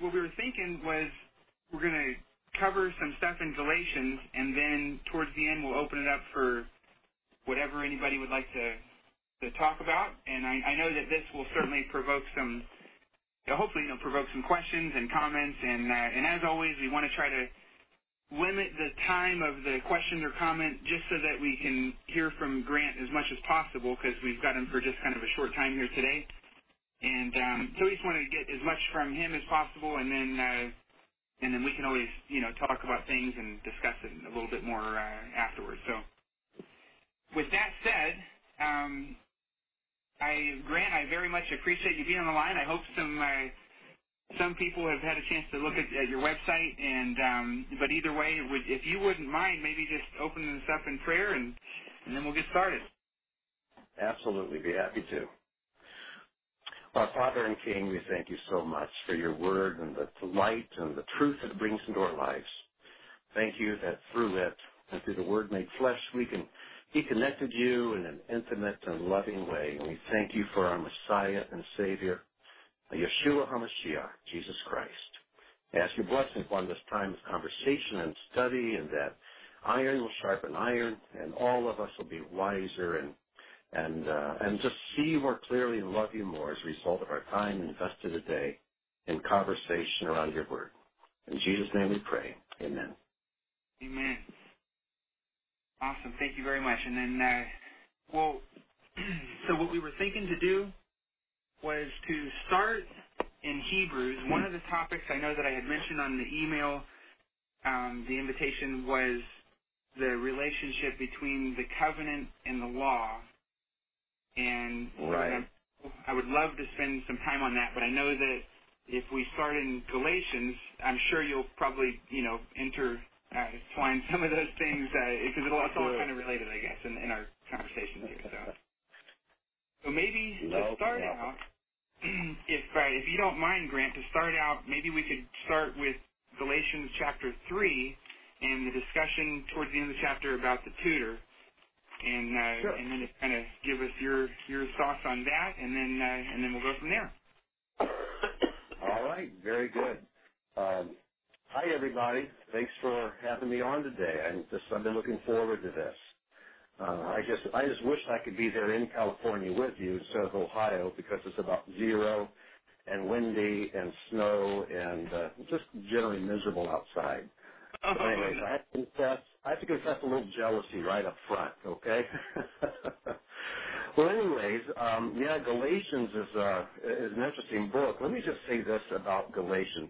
what we were thinking was we're going to cover some stuff in Galatians, and then towards the end we'll open it up for whatever anybody would like to talk about. And I know that this will certainly provoke some, hopefully, provoke some questions and comments. And as always, we want to try to limit the time of the question or comment just so that we can hear from Grant as much as possible, because we've got him for just kind of a short time here today. And so we just wanted to get as much from him as possible, and then we can always, talk about things and discuss it a little bit more afterwards. So with that said, Grant, I very much appreciate you being on the line. I hope some people have had a chance to look at your website, but either way, if you wouldn't mind, maybe just opening this up in prayer, and then we'll get started. Absolutely, be happy to. Our Father and King, we thank you so much for your word and the light and the truth that it brings into our lives. Thank you that through it and through the word made flesh, we can be connected to you in an intimate and loving way. And we thank you for our Messiah and Savior, Yeshua HaMashiach, Jesus Christ. I ask your blessing upon this time of conversation and study, and that iron will sharpen iron, and all of us will be wiser and just see you more clearly and love you more as a result of our time invested today in conversation around your word. In Jesus' name we pray. Amen. Amen. Awesome. Thank you very much. And then, so what we were thinking to do was to start in Hebrews. One of the topics I know that I had mentioned on the email, the invitation, was the relationship between the covenant and the law. And right. I would love to spend some time on that, but I know that if we start in Galatians, I'm sure you'll probably, intertwine some of those things, because it's all kind of related, I guess, in our conversation here. So maybe to start out, if you don't mind, Grant, to start out, maybe we could start with Galatians chapter 3 and the discussion towards the end of the chapter about the tutor. And sure. And then just kind of give us your thoughts on that, and then we'll go from there. All right, very good. Hi, everybody. Thanks for having me on today. I've been looking forward to this. I just wish I could be there in California with you instead of Ohio, because it's about zero and windy and snow and just generally miserable outside. Oh, but anyways, I have to confess a little jealousy right up front, okay? Well, anyways, Galatians is an interesting book. Let me just say this about Galatians.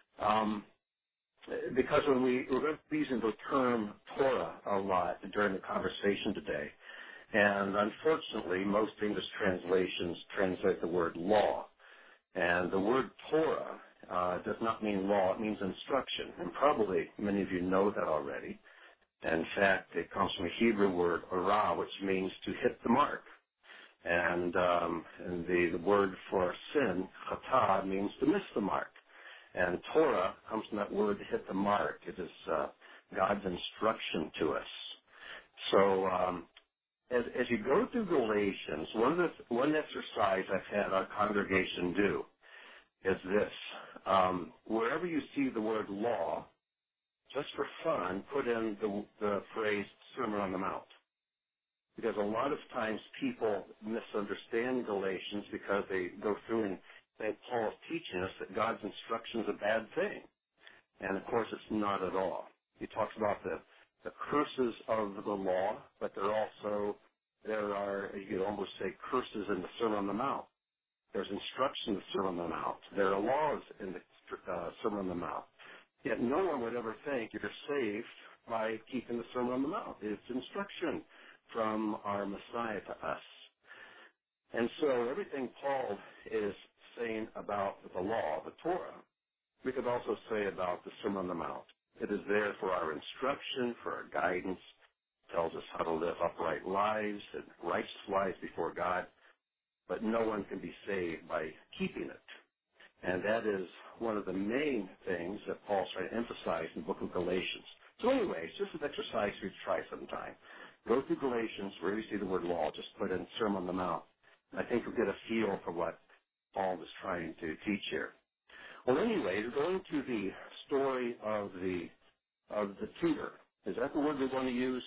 Because we're going to be using the term Torah a lot during the conversation today, and unfortunately, most English translations translate the word law, and the word Torah does not mean law; it means instruction, and probably many of you know that already. In fact, it comes from a Hebrew word "arah," which means to hit the mark, and the word for sin, "chatah," means to miss the mark. And Torah comes from that word to hit the mark. It is God's instruction to us. So as you go through Galatians, one exercise I've had our congregation do is this. Wherever you see the word law, just for fun, put in the phrase Sermon on the Mount. Because a lot of times people misunderstand Galatians because they go through and think Paul is teaching us that God's instruction is a bad thing. And, of course, it's not at all. He talks about the curses of the law, but there are, you could almost say, curses in the Sermon on the Mount. There's instruction in the Sermon on the Mount. There are laws in the Sermon on the Mount. Yet no one would ever think you're saved by keeping the Sermon on the Mount. It's instruction from our Messiah to us. And so everything Paul is saying about the law, the Torah, we could also say about the Sermon on the Mount. It is there for our instruction, for our guidance, tells us how to live upright lives and righteous lives before God, but no one can be saved by keeping it. And that is one of the main things that Paul's trying to emphasize in the book of Galatians. So anyways, just an exercise for you to try sometime. Go through Galatians, wherever you see the word law, just put in Sermon on the Mount. And I think you'll get a feel for what Paul was trying to teach here. Well, anyway, going to the story of the tutor. Is that the word we want to use,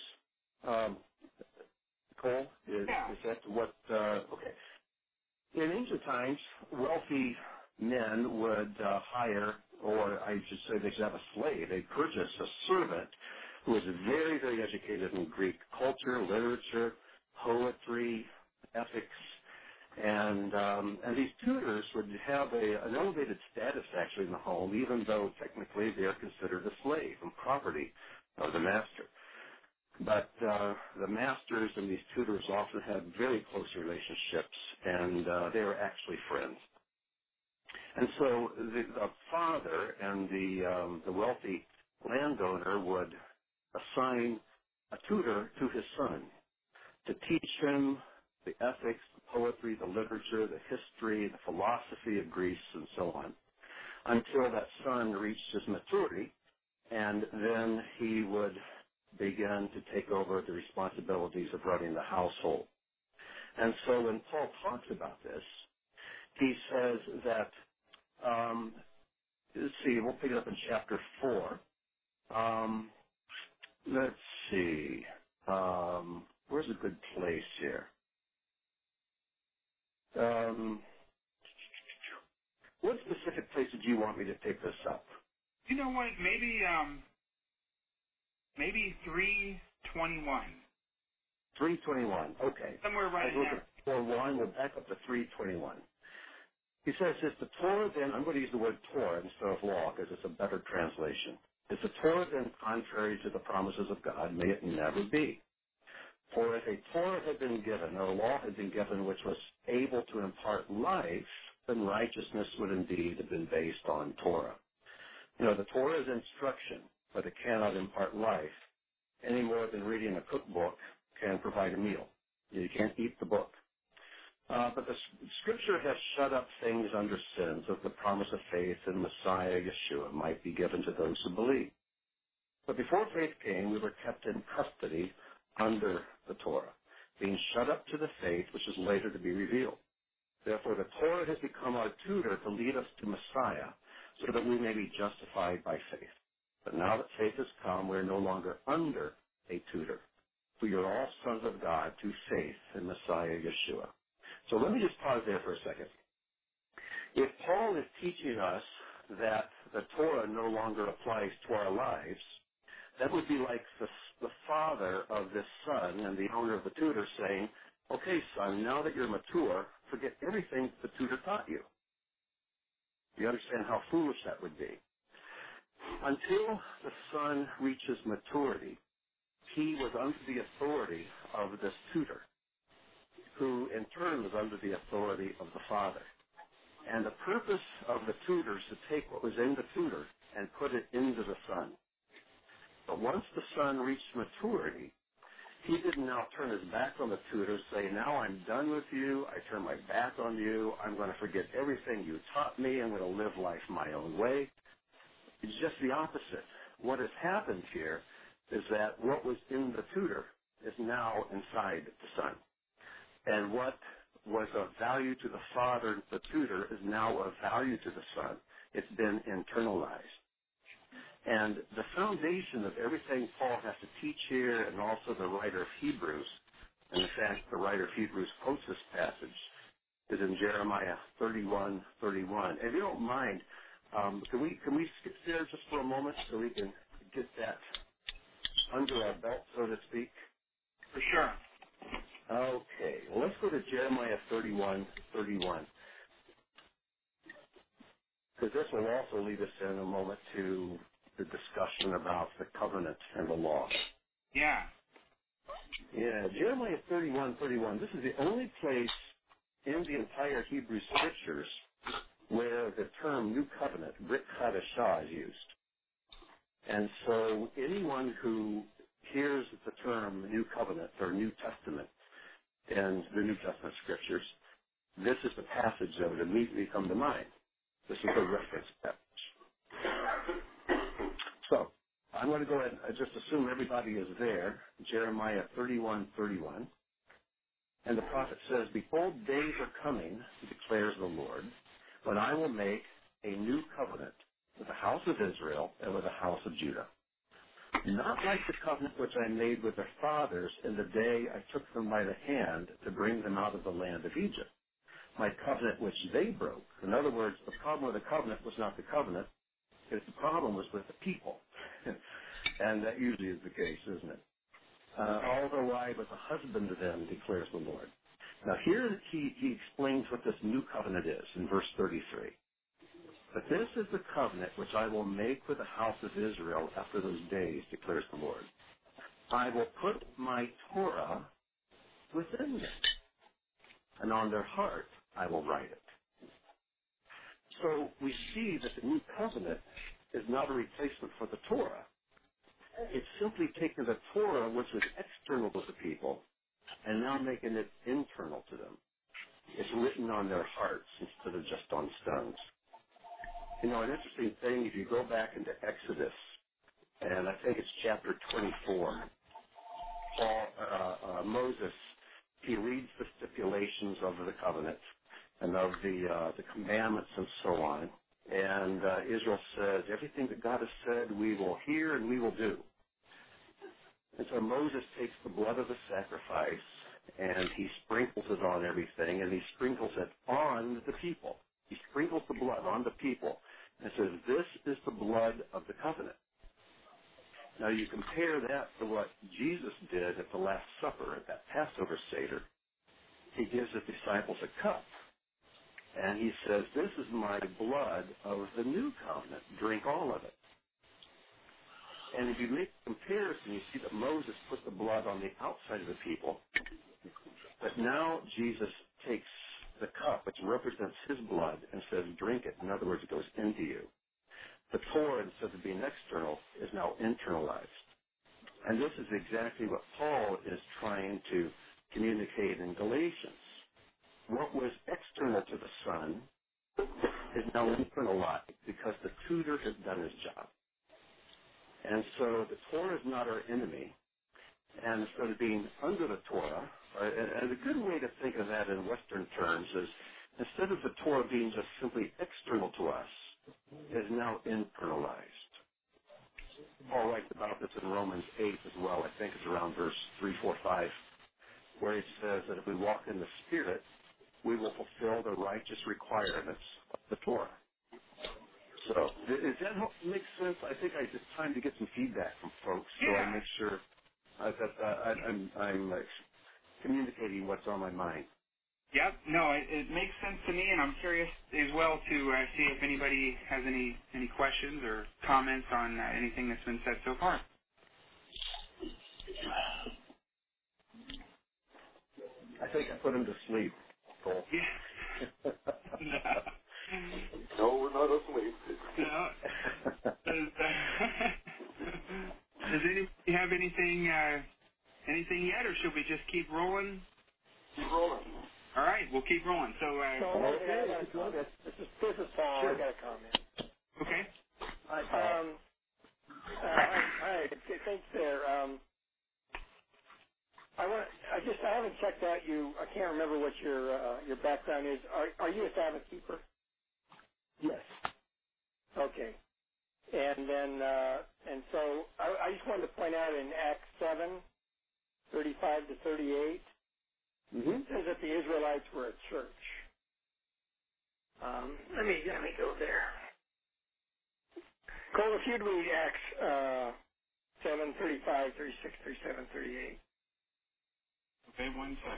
Cole? Is that what? Okay. In ancient times, wealthy men would hire, or I should say they should have a slave. They'd purchase a servant who was very, very educated in Greek culture, literature, poetry, ethics, and these tutors would have an elevated status actually in the home, even though technically they are considered a slave and property of the master. But the masters and these tutors often had very close relationships, and they were actually friends. And so the father and the wealthy landowner would assign a tutor to his son to teach him the ethics, the poetry, the literature, the history, the philosophy of Greece, and so on, until that son reached his maturity, and then he would begin to take over the responsibilities of running the household. And so when Paul talks about this, he says that, let's see, we'll pick it up in chapter 4. Let's see, where's a good place here? What specific place did you want me to pick this up? You know what? Maybe 3:21. 3:21. Okay. Somewhere right in there. 4:1. We'll back up to 3:21. He says, "Is the Torah then?" I'm going to use the word Torah instead of law because it's a better translation. "Is the Torah then contrary to the promises of God? May it never be. For if a Torah had been given, or a law had been given which was able to impart life, then righteousness would indeed have been based on Torah." You know, the Torah is instruction, but it cannot impart life any more than reading a cookbook can provide a meal. You can't eat the book. But the Scripture has shut up things under sins of the promise of faith in Messiah Yeshua might be given to those who believe. But before faith came, we were kept in custody under the Torah, being shut up to the faith which is later to be revealed. Therefore, the Torah has become our tutor to lead us to Messiah, so that we may be justified by faith. But now that faith has come, we are no longer under a tutor. For you are all sons of God through faith in Messiah Yeshua. So let me just pause there for a second. If Paul is teaching us that the Torah no longer applies to our lives, that would be like the father of this son and the owner of the tutor saying, "Okay, son, now that you're mature, forget everything the tutor taught you." Do you understand how foolish that would be? Until the son reaches maturity, he was under the authority of this tutor, who in turn was under the authority of the father. And the purpose of the tutor is to take what was in the tutor and put it into the son. But once the son reached maturity, he didn't now turn his back on the tutor, say, "Now I'm done with you, I turn my back on you, I'm going to forget everything you taught me, I'm going to live life my own way." It's just the opposite. What has happened here is that what was in the tutor is now inside the son. And what was of value to the father, the tutor, is now of value to the son. It's been internalized. And the foundation of everything Paul has to teach here, and also the writer of Hebrews, and in fact the writer of Hebrews quotes this passage, is in Jeremiah 31:31. If you don't mind, can we skip there just for a moment so we can get that under our belt, so to speak? For sure. Okay, well, let's go to Jeremiah 31:31. Because this will also lead us in a moment to the discussion about the covenant and the law. Yeah. Yeah, Jeremiah 31:31. This is the only place in the entire Hebrew Scriptures where the term New Covenant, Brit Hadashah, is used. And so anyone who hears the term New Covenant or New Testament in the New Testament Scriptures, this is the passage that would immediately come to mind. This is the reference passage. So I'm going to go ahead and just assume everybody is there. Jeremiah 31:31. And the prophet says, "Behold, days are coming, declares the Lord, when I will make a new covenant of Israel and with the house of Judah. Not like the covenant which I made with their fathers in the day I took them by the hand to bring them out of the land of Egypt, my covenant which they broke. In other words, the problem with the covenant was not the covenant, the problem was with the people. And that usually is the case, isn't it? Although I was a husband to them, declares the Lord. Now here he explains what this new covenant is in verse 33. But this is the covenant which I will make with the house of Israel after those days, declares the Lord. I will put my Torah within them, and on their heart I will write it. So we see that the new covenant is not a replacement for the Torah. It's simply taking the Torah, which is external to the people, and now making it internal to them. It's written on their hearts instead of just on stones. You know, an interesting thing, if you go back into Exodus, and I think it's chapter 24, Moses, he reads the stipulations of the covenant and of the commandments and so on, and Israel says, everything that God has said we will hear and we will do. And so Moses takes the blood of the sacrifice and he sprinkles it on everything, and he sprinkles it on the people. He sprinkles the blood on the people and says, this is the blood of the covenant. Now you compare that to what Jesus did at the Last Supper, at that Passover Seder. He gives the disciples a cup, and he says, this is my blood of the new covenant. Drink all of it. And if you make a comparison, you see that Moses put the blood on the outside of the people, but now Jesus takes the cup, which represents his blood, and says, drink it. In other words, it goes into you. The Torah, instead of being external, is now internalized. And this is exactly what Paul is trying to communicate in Galatians. What was external to the Son is now internalized because the tutor has done his job. And so the Torah is not our enemy. And instead of being under the Torah, and a good way to think of that in Western terms is, instead of the Torah being just simply external to us, is now internalized. Paul writes about this in Romans 8 as well. I think it's around verse 3, 4, 5, where he says that if we walk in the Spirit, we will fulfill the righteous requirements of the Torah. So, does that make sense? I think it's time to get some feedback from folks, so I make sure that I'm communicating what's on my mind. Yep. No, it makes sense to me, and I'm curious as well to see if anybody has any questions or comments on anything that's been said so far. I think I put him to sleep, Cole. Yeah. No, we're not asleep. No. Does anybody have anything yet, or should we just keep rolling? Keep rolling. All right, we'll keep rolling. So, this is Paul. Sure. I got a comment. Okay. Hi, Paul. Hi. Thanks there. I haven't checked out you. I can't remember what your background is. Are you a Sabbath keeper? Yes. Okay. And then so I just wanted to point out in Acts 7:35 to 38. It says that the Israelites were a church. Let me go there. Cole, if you'd read Acts 7:35, 36, 37, 38. Okay, one sec.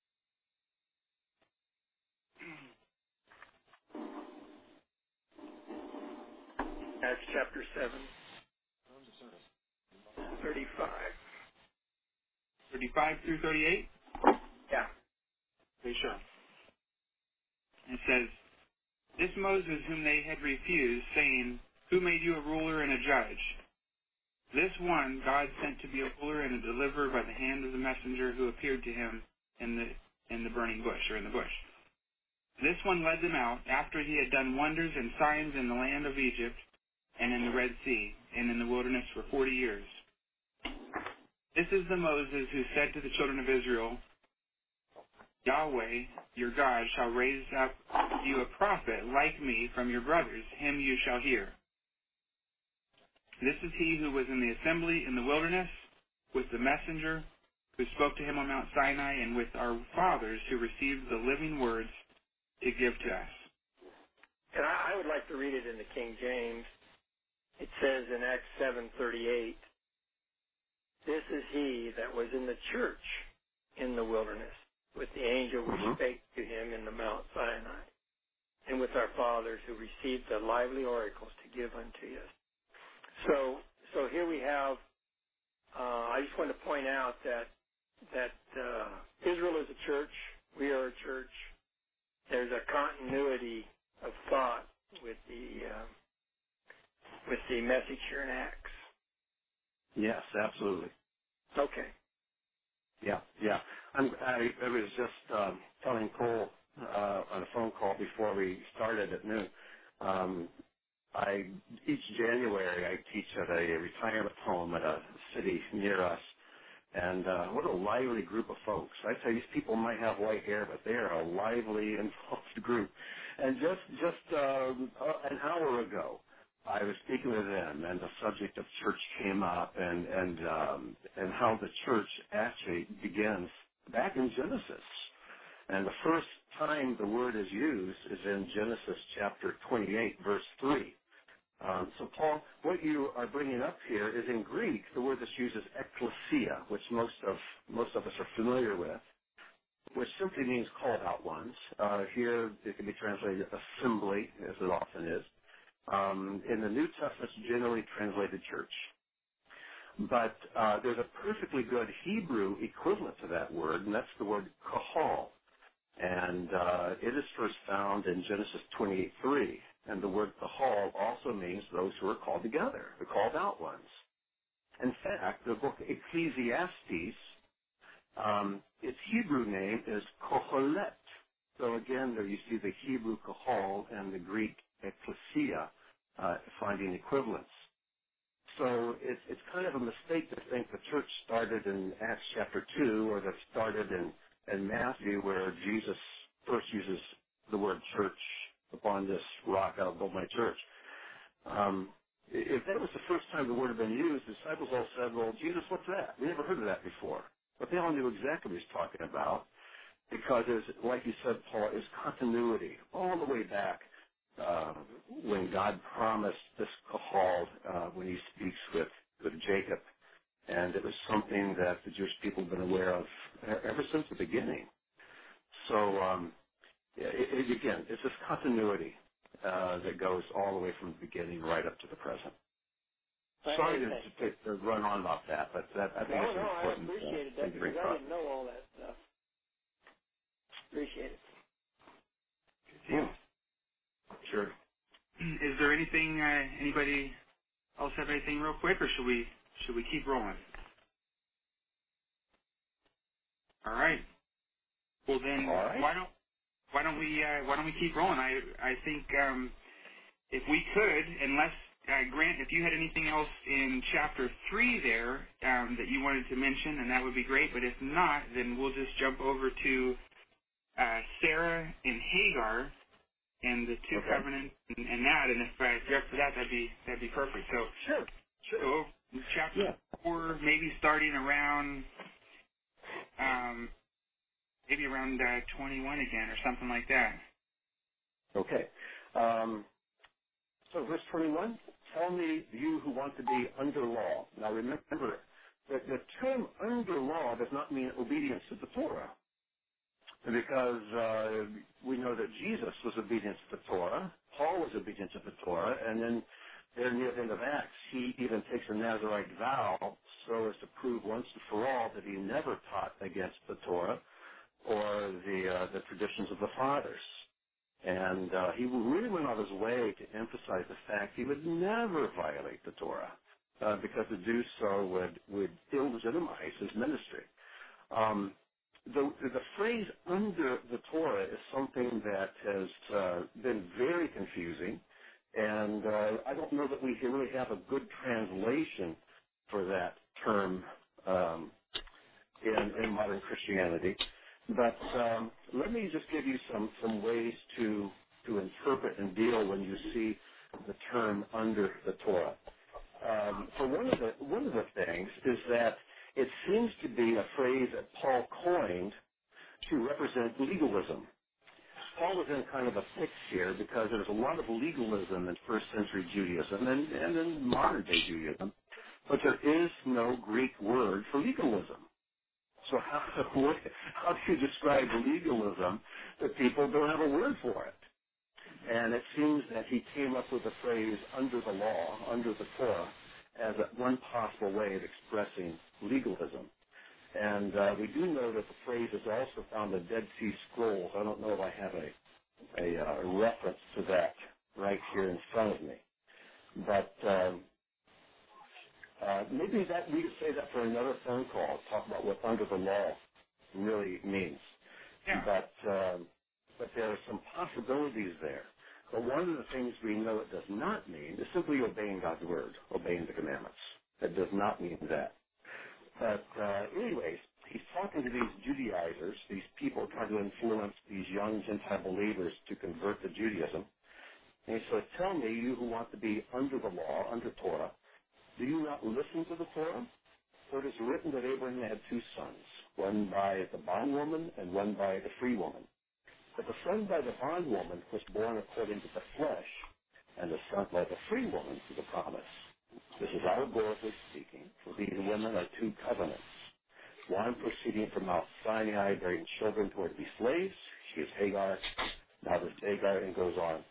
Acts chapter 7, 35. 35 through 38? Yeah. Okay, sure. It says, this Moses whom they had refused, saying, who made you a ruler and a judge? This one God sent to be a ruler and a deliverer by the hand of the messenger who appeared to him in the burning bush, or in the bush. This one led them out after he had done wonders and signs in the land of Egypt and in the Red Sea and in the wilderness for 40 years. This is the Moses who said to the children of Israel, Yahweh, your God, shall raise up you a prophet like me from your brothers. Him you shall hear. This is he who was in the assembly in the wilderness with the messenger who spoke to him on Mount Sinai, and with our fathers who received the living words to give to us. And I would like to read it in the King James. It says in Acts 7:38, this is he that was in the church in the wilderness with the angel which spake to him in the Mount Sinai, and with our fathers who received the lively oracles to give unto us. So here we have, I just want to point out that Israel is a church, we are a church. There's a continuity of thought with the message here in Acts. Yes, absolutely. Okay. Yeah. I was just telling Cole on a phone call before we started at noon. Each January I teach at a retirement home at a city near us, and what a lively group of folks. I tell you, these people might have white hair, but they are a lively, involved group. And just an hour ago, I was speaking with them, and the subject of church came up, and how the church actually begins back in Genesis. And the first time the word is used is in Genesis chapter 28, verse 3. So, Paul, what you are bringing up here is in Greek, the word that's used is ekklesia, which most of us are familiar with, which simply means called out ones. Here, it can be translated assembly, as it often is. In the New Testament, it's generally translated church. But there's a perfectly good Hebrew equivalent to that word, and that's the word kahal. And it is first found in Genesis 28:3. And the word kahal also means those who are called together, the called out ones. In fact, the book Ecclesiastes, its Hebrew name is kohelet. So again, there you see the Hebrew kahal and the Greek ekklesia finding equivalents. So it's kind of a mistake to think the church started in Acts chapter 2 or that started in Matthew, where Jesus first uses the word church. Upon this rock I'll build my church. If that was the first time the word had been used, the disciples all said, well, Jesus, what's that? We never heard of that before. But they all knew exactly what he's talking about, because, like you said, Paul, is continuity all the way back when God promised this kahal when he speaks with Jacob. And it was something that the Jewish people have been aware of ever since the beginning. So, again, it's this continuity that goes all the way from the beginning right up to the present. Sorry to run on about that, but I think it's important. I appreciated that because I didn't know all that stuff. Appreciate it. Yeah. Sure. Is there anything? Anybody else have anything real quick, or should we keep rolling? All right. Well then, why don't we keep rolling? I think if we could, unless Grant, if you had anything else in chapter 3 there that you wanted to mention, and that would be great. But if not, then we'll just jump over to Sarah and Hagar and the two covenants and that. And if you're up for that, that'd be perfect. So sure. So chapter 4, maybe starting around. Maybe around 21 again or something like that. Okay. So verse 21, tell me, you who want to be under law. Now remember, that the term under law does not mean obedience to the Torah. Because we know that Jesus was obedient to the Torah, Paul was obedient to the Torah, and then there near the end of Acts, he even takes a Nazirite vow so as to prove once and for all that he never taught against the Torah or the traditions of the fathers. And he really went out of his way to emphasize the fact he would never violate the Torah, because to do so would illegitimize his ministry. The phrase under the Torah is something that has been very confusing, and I don't know that we really have a good translation for that term in modern Christianity. But let me just give you some ways to interpret and deal when you see the term under the Torah. for one of the things is that it seems to be a phrase that Paul coined to represent legalism. Paul was in kind of a fix here because there's a lot of legalism in first century Judaism and in modern day Judaism, but there is no Greek word for legalism. So how do you describe legalism that people don't have a word for it? And it seems that he came up with the phrase under the law, under the Torah, as one possible way of expressing legalism. And we do know that the phrase is also found in Dead Sea Scrolls. I don't know if I have a reference to that right here in front of me. But maybe that we could say that for another phone call, talk about what under the law really means. Yeah. But there are some possibilities there. But one of the things we know it does not mean is simply obeying God's word, obeying the commandments. It does not mean that. But anyways, he's talking to these Judaizers, these people trying to influence these young Gentile believers to convert to Judaism. And he says, tell me, you who want to be under the law, under Torah, do you not listen to the Torah? For it is written that Abraham had two sons, one by the bondwoman and one by the free woman. But the son by the bondwoman was born according to the flesh, and the son by the free woman to the promise. This is allegorically speaking, for these women are two covenants. One proceeding from Mount Sinai, bearing children who are to be slaves. She is Hagar. Now this Hagar, and goes on.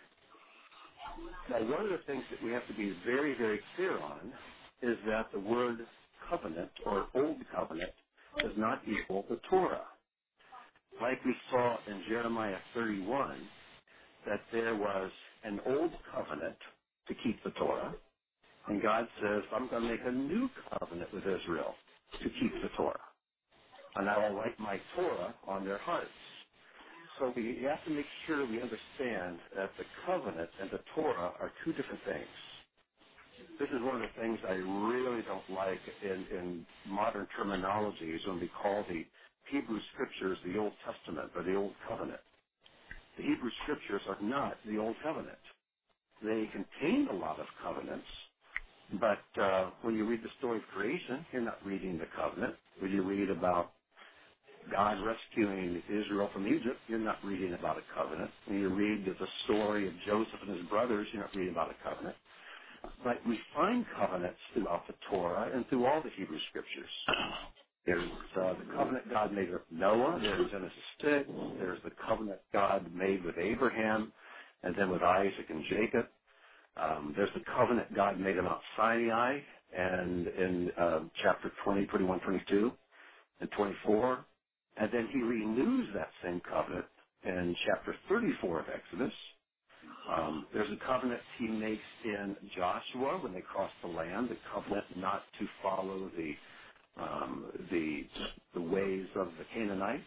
Now, one of the things that we have to be very, very clear on is that the word covenant or old covenant does not equal the Torah. Like we saw in Jeremiah 31, that there was an old covenant to keep the Torah, and God says, I'm going to make a new covenant with Israel to keep the Torah, and I will write my Torah on their hearts. So we have to make sure we understand that the covenant and the Torah are two different things. This is one of the things I really don't like in modern terminologies when we call the Hebrew Scriptures the Old Testament or the Old Covenant. The Hebrew Scriptures are not the Old Covenant. They contain a lot of covenants, but when you read the story of creation, you're not reading the covenant. When you read about God rescuing Israel from Egypt, you're not reading about a covenant. When you read the story of Joseph and his brothers, you're not reading about a covenant. But we find covenants throughout the Torah and through all the Hebrew Scriptures. There's the covenant God made with Noah. There's Genesis 6. There's the covenant God made with Abraham and then with Isaac and Jacob. There's the covenant God made at Mount Sinai and in chapter 20, 21, 22, and 24. And then he renews that same covenant in chapter 34 of Exodus. There's a covenant he makes in Joshua when they cross the land, the covenant not to follow the ways of the Canaanites.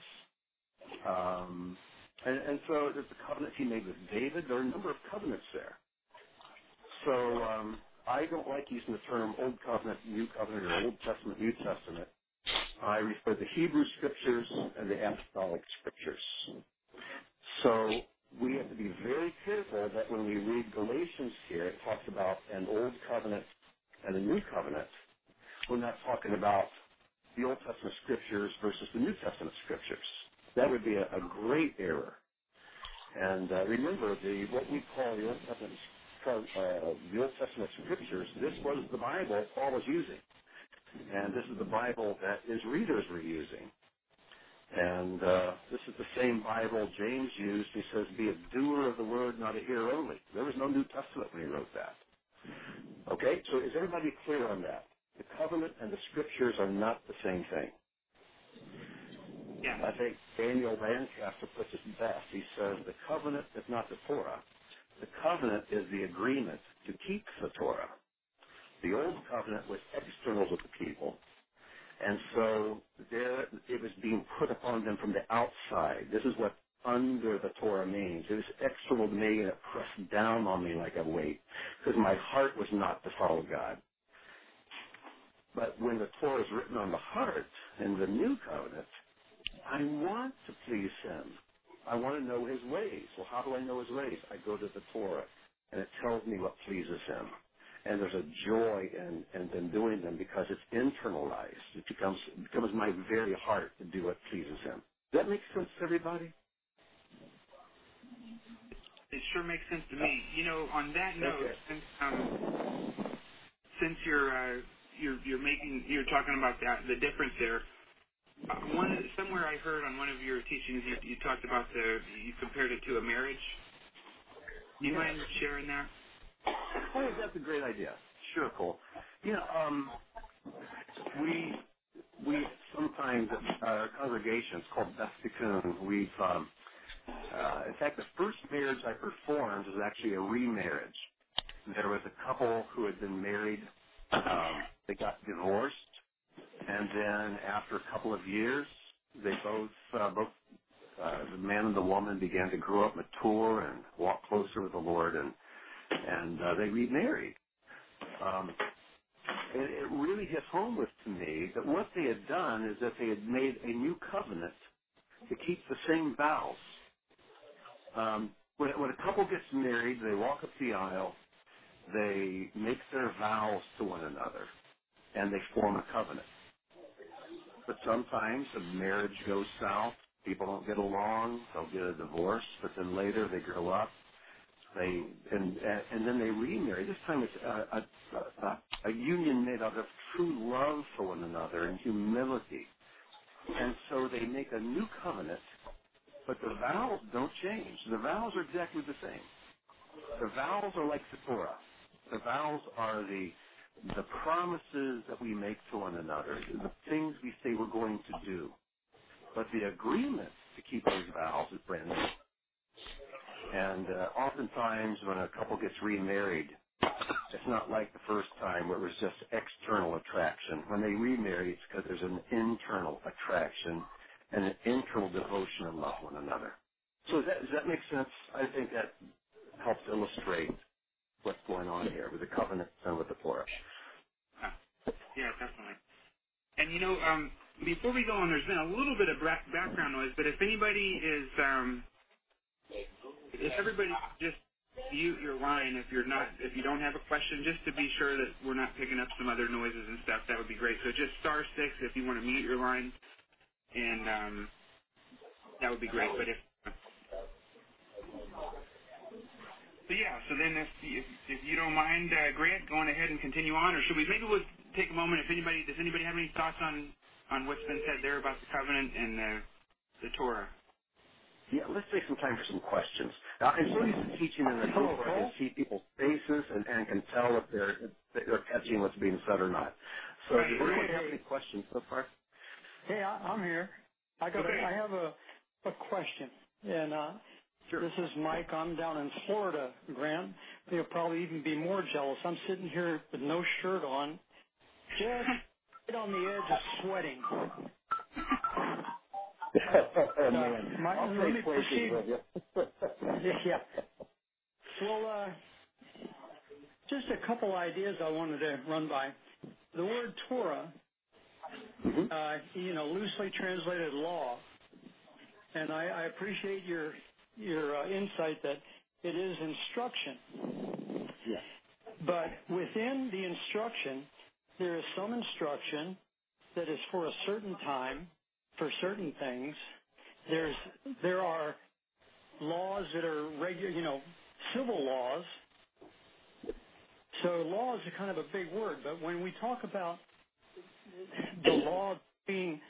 And so there's the covenant he made with David. There are a number of covenants there. So I don't like using the term Old Covenant, New Covenant, or Old Testament, New Testament. I refer to the Hebrew Scriptures and the Apostolic Scriptures. So we have to be very careful that when we read Galatians here, it talks about an Old Covenant and a New Covenant. We're not talking about the Old Testament Scriptures versus the New Testament Scriptures. That would be a great error. And remember, what we call the Old Testament Scriptures, this was the Bible Paul was using. And this is the Bible that his readers were using. And this is the same Bible James used. He says, be a doer of the word, not a hearer only. There was no New Testament when he wrote that. Okay, so is everybody clear on that? The covenant and the Scriptures are not the same thing. Yeah. I think Daniel Lancaster puts it best. He says the covenant is not the Torah. The covenant is the agreement to keep the Torah. The old covenant was external to the people, and so it was being put upon them from the outside. This is what under the Torah means. It was external to me, and it pressed down on me like a weight, because my heart was not to follow God. But when the Torah is written on the heart in the new covenant, I want to please him. I want to know his ways. Well, how do I know his ways? I go to the Torah, and it tells me what pleases him. and there's a joy in doing them because it's internalized. It becomes my very heart to do what pleases Him. Does that make sense to everybody? It sure makes sense to me. You know, on that note, since you're talking about the difference there. Somewhere I heard on one of your teachings you talked about you compared it to a marriage. Do you mind sharing that? I think that's a great idea. Sure, Cole. You know, we sometimes our congregation, it's called Beth Tikkun. We've in fact, the first marriage I performed was actually a remarriage. There was a couple who had been married. They got divorced. And then after a couple of years, they both the man and the woman began to grow up, mature, and walk closer with the Lord, and they remarried. It really hit home with me that what they had done is that they had made a new covenant to keep the same vows. When a couple gets married, they walk up the aisle, they make their vows to one another, and they form a covenant. But sometimes a marriage goes south. People don't get along. They'll get a divorce. But then later they grow up. And then they remarry. This time it's a union made out of true love for one another and humility. And so they make a new covenant, but the vows don't change. The vows are exactly the same. The vows are like the Torah. The vows are the promises that we make to one another, the things we say we're going to do. But the agreement to keep those vows is brand new. And oftentimes when a couple gets remarried, it's not like the first time where it was just external attraction. When they remarry, it's because there's an internal attraction and an internal devotion and love one another. So does that make sense? I think that helps illustrate what's going on here with the covenant and with the Torah. Yeah, definitely. And, you know, before we go on, there's been a little bit of background noise, but if anybody is, if everybody just mute your line if you don't have a question, just to be sure that we're not picking up some other noises and stuff, that would be great. So just *6 if you want to mute your line, and that would be great. But so then if you don't mind, Grant, going ahead and continue on, or we'll take a moment. Does anybody have any thoughts on what's been said there about the covenant and the Torah? Yeah, let's take some time for some questions. I'm so used to teaching in the group where I can see people's faces and can tell if they're catching what's being said or not. So does anyone have any questions so far? Hey, I'm here. I have a question, and sure. This is Mike. I'm down in Florida, Grant. You'll probably even be more jealous. I'm sitting here with no shirt on, just right on the edge of sweating. Oh, man. Let me proceed. Yeah. Well, just a couple ideas I wanted to run by. The word Torah, loosely translated law, and I appreciate your insight that it is instruction. Yes. But within the instruction, there is some instruction that is for a certain time, for certain things. There are laws that are regular, civil laws. So law is a kind of a big word, but when we talk about the law being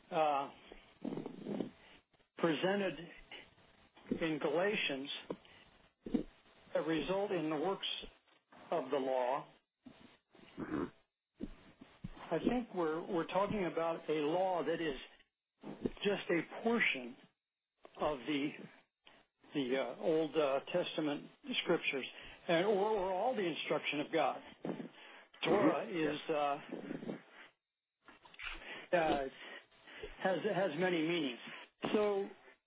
presented in Galatians that result in the works of the law, I think we're talking about a law that is just a portion of the Old Testament scriptures, or all the instruction of God. Torah has many meanings. So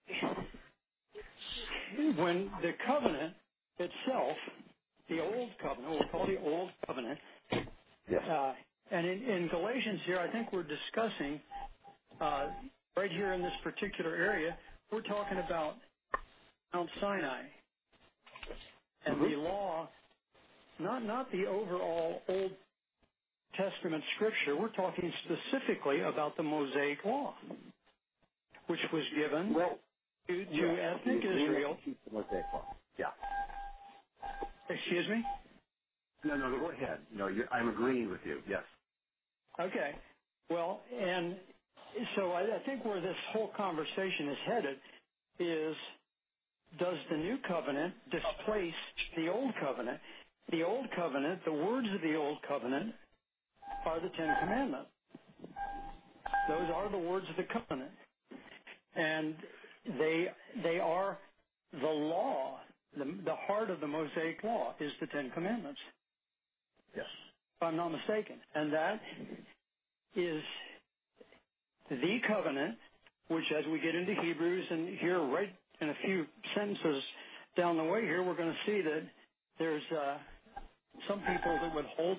when the covenant itself, the Old Covenant, we'll call the Old Covenant, and in Galatians here, I think we're discussing right here in this particular area, we're talking about Mount Sinai and the law not the overall Old Testament scripture. We're talking specifically about the Mosaic Law, which was given to ethnic Israel. The Mosaic Law. Yeah. Excuse me? No, go ahead. No, I'm agreeing with you. Yes. Okay. Well, and so I think where this whole conversation is headed is, does the new covenant displace the old covenant? The old covenant, the words of the old covenant are the Ten Commandments. Those are the words of the covenant. And they are the law. The heart of the Mosaic Law is the Ten Commandments. Yes. If I'm not mistaken. And that is the covenant, which as we get into Hebrews and here right in a few sentences down the way here, we're going to see that there's some people that would hold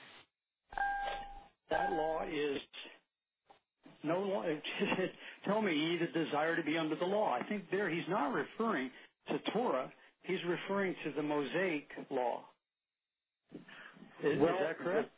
that law is no law. Tell me ye that desire to be under the law. I think there he's not referring to Torah. He's referring to the Mosaic Law. Is that correct?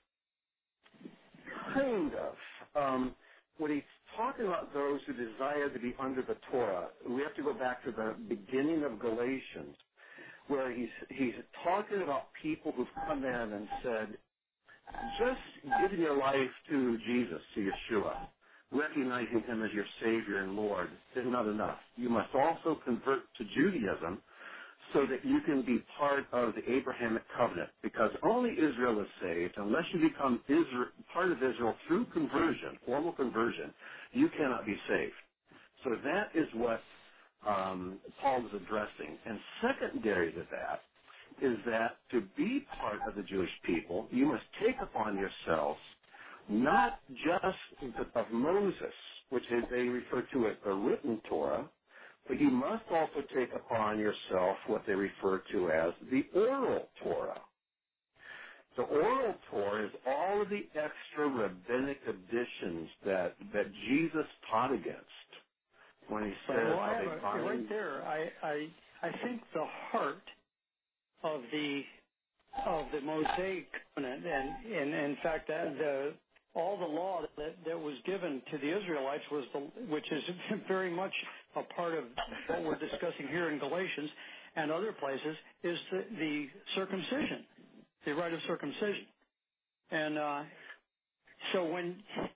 Kind of. When he's talking about those who desire to be under the Torah, we have to go back to the beginning of Galatians, where he's talking about people who've come in and said, just giving your life to Jesus, to Yeshua, recognizing him as your Savior and Lord is not enough. You must also convert to Judaism so that you can be part of the Abrahamic covenant, because only Israel is saved. Unless you become part of Israel through conversion, formal conversion, you cannot be saved. So that is what Paul is addressing. And secondary to that is that to be part of the Jewish people, you must take upon yourselves not just of Moses, which they refer to as the written Torah, but you must also take upon yourself what they refer to as the oral Torah. The oral Torah is all of the extra rabbinic additions that Jesus taught against when he says right there. I think the heart of the Mosaic covenant, and in fact all the law that was given to the Israelites which is very much a part of what we're discussing here in Galatians and other places, is the circumcision, the rite of circumcision. And so when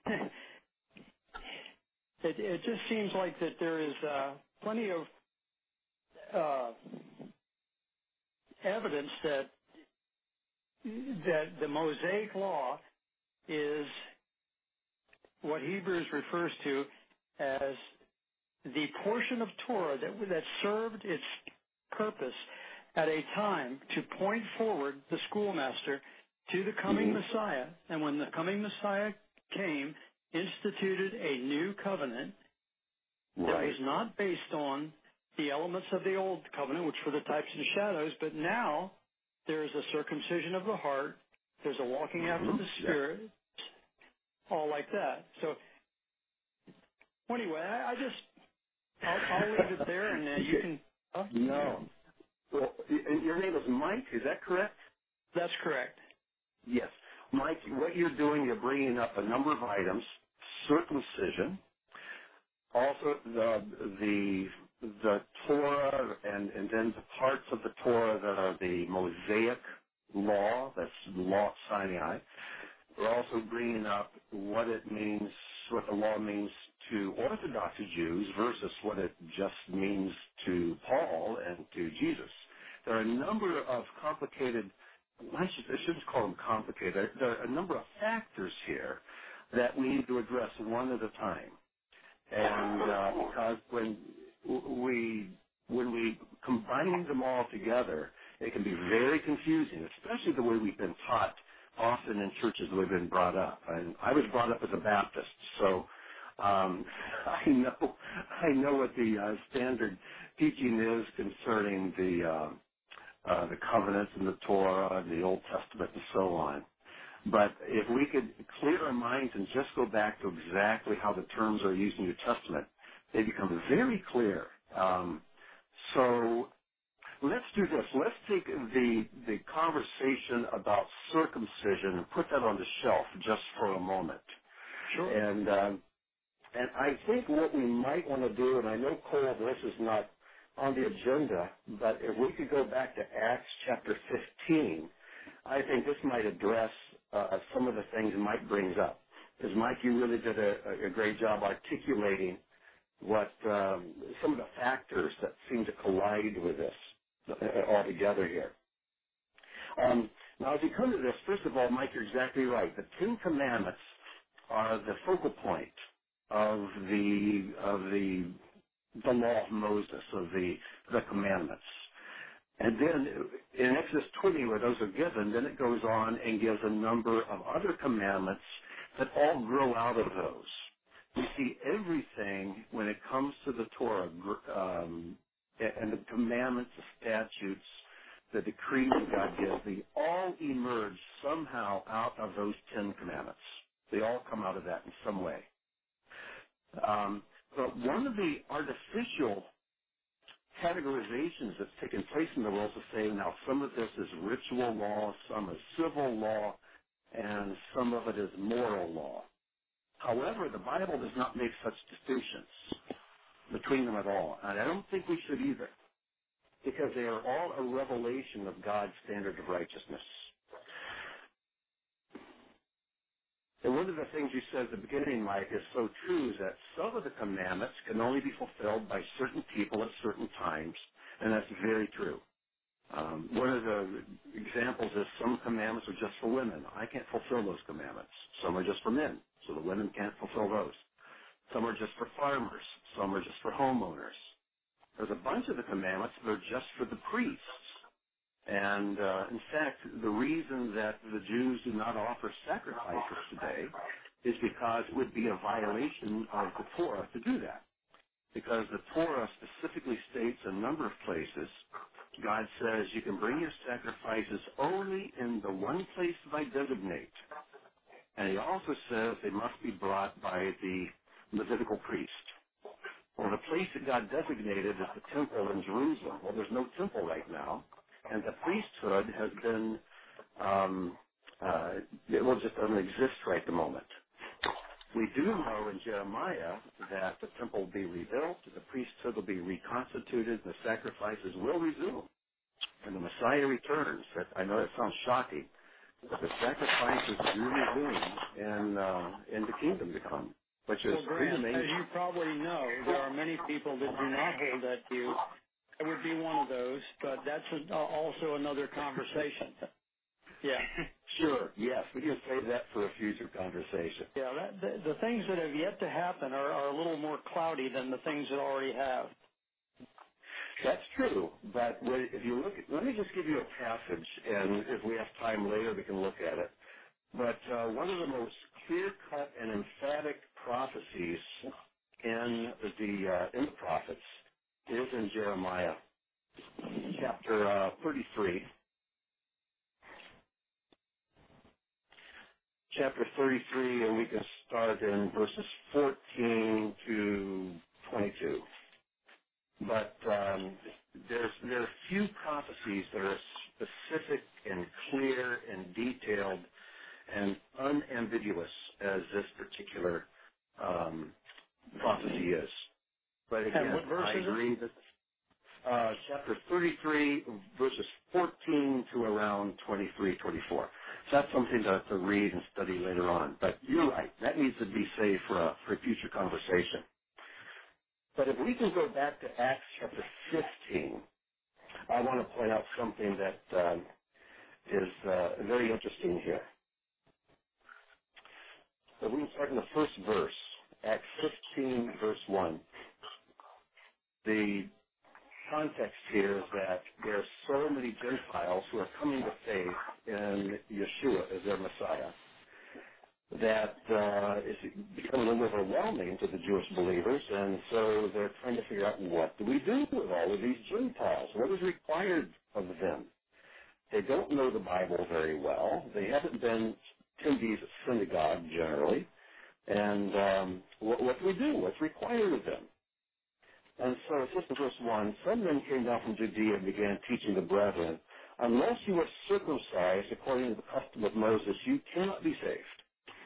it just seems like that there is plenty of evidence that the Mosaic Law is what Hebrews refers to as the portion of Torah that served its purpose at a time to point forward the schoolmaster to the coming Messiah. And when the coming Messiah came, instituted a new covenant that was not based on the elements of the old covenant, which were the types and shadows, but now there is a circumcision of the heart, there's a walking after the Spirit, all like that. So anyway, I'll leave it there, and you can... No. Well, your name is Mike, is that correct? That's correct. Yes. Mike, what you're doing, you're bringing up a number of items: circumcision, also the Torah, and then the parts of the Torah that are the Mosaic Law, that's the Law of Sinai. We're also bringing up what the law means to Orthodox Jews versus what it just means to Paul and to Jesus. There are a number of complicated, I shouldn't call them complicated, there are a number of factors here that we need to address one at a time. And because when we combine them all together, it can be very confusing, especially the way we've been taught often in churches that we've been brought up. And I was brought up as a Baptist, so I know what the standard teaching is concerning the covenants and the Torah and the Old Testament and so on. But if we could clear our minds and just go back to exactly how the terms are used in the New Testament, they become very clear. So let's do this. Let's take the conversation about circumcision and put that on the shelf just for a moment. Sure. And I think what we might want to do, and I know, Cole, this is not on the agenda, but if we could go back to Acts chapter 15, I think this might address some of the things Mike brings up. Because, Mike, you really did a great job articulating what some of the factors that seem to collide with this altogether here. Now, as we come to this, first of all, Mike, you're exactly right. The Ten Commandments are the focal point of the law of Moses, of the commandments. And then in Exodus 20, where those are given, then it goes on and gives a number of other commandments that all grow out of those. We see everything when it comes to the Torah and the commandments, the statutes, the decrees that God gives, they all emerge somehow out of those 10 commandments. They all come out of that in some way. But one of the artificial categorizations that's taken place in the world is saying now some of this is ritual law, some is civil law, and some of it is moral law. However, the Bible does not make such distinctions between them at all, and I don't think we should either, because they are all a revelation of God's standard of righteousness. And one of the things you said at the beginning, Mike, is so true, is that some of the commandments can only be fulfilled by certain people at certain times, and that's very true. One of the examples is some commandments are just for women. I can't fulfill those commandments. Some are just for men, so the women can't fulfill those. Some are just for farmers. Some are just for homeowners. There's a bunch of the commandments that are just for the priests. And, in fact, the reason that the Jews do not offer sacrifices today is because it would be a violation of the Torah to do that. Because the Torah specifically states a number of places, God says you can bring your sacrifices only in the one place that I designate. And he also says they must be brought by the Levitical priest. Well, the place that God designated is the temple in Jerusalem. Well, there's no temple right now. And the priesthood has been, it just doesn't exist right at the moment. We do know in Jeremiah that the temple will be rebuilt, the priesthood will be reconstituted, the sacrifices will resume. And the Messiah returns. I know that sounds shocking, but the sacrifices do resume and the kingdom to come, which is pretty amazing. As you probably know, there are many people that do not hold that view. I would be one of those, but that's also another conversation. Yeah. Sure, yes. We can save that for a future conversation. Yeah, the things that have yet to happen are a little more cloudy than the things that already have. That's true, but if you look, let me just give you a passage, and if we have time later, we can look at it. But one of the most clear-cut and emphatic prophecies in the prophets is in Jeremiah, chapter 33. Chapter 33, and we can start in verses 14 to 22. But there are few prophecies that are specific and clear and detailed and unambiguous as this particular prophecy is. But again, I agree that chapter 33, verses 14 to around 23, 24. So that's something to read and study later on. But you're right. That needs to be saved for a future conversation. But if we can go back to Acts chapter 15, I want to point out something that is very interesting here. So we can start in the first verse, Acts 15, verse 1. The context here is that there are so many Gentiles who are coming to faith in Yeshua as their Messiah that it's becoming a little overwhelming to the Jewish believers, and so they're trying to figure out, what do we do with all of these Gentiles? What is required of them? They don't know the Bible very well. They haven't been attendees at synagogue generally, and what do we do? What's required of them? And so it says in verse 1, some men came down from Judea and began teaching the brethren, unless you are circumcised according to the custom of Moses, you cannot be saved.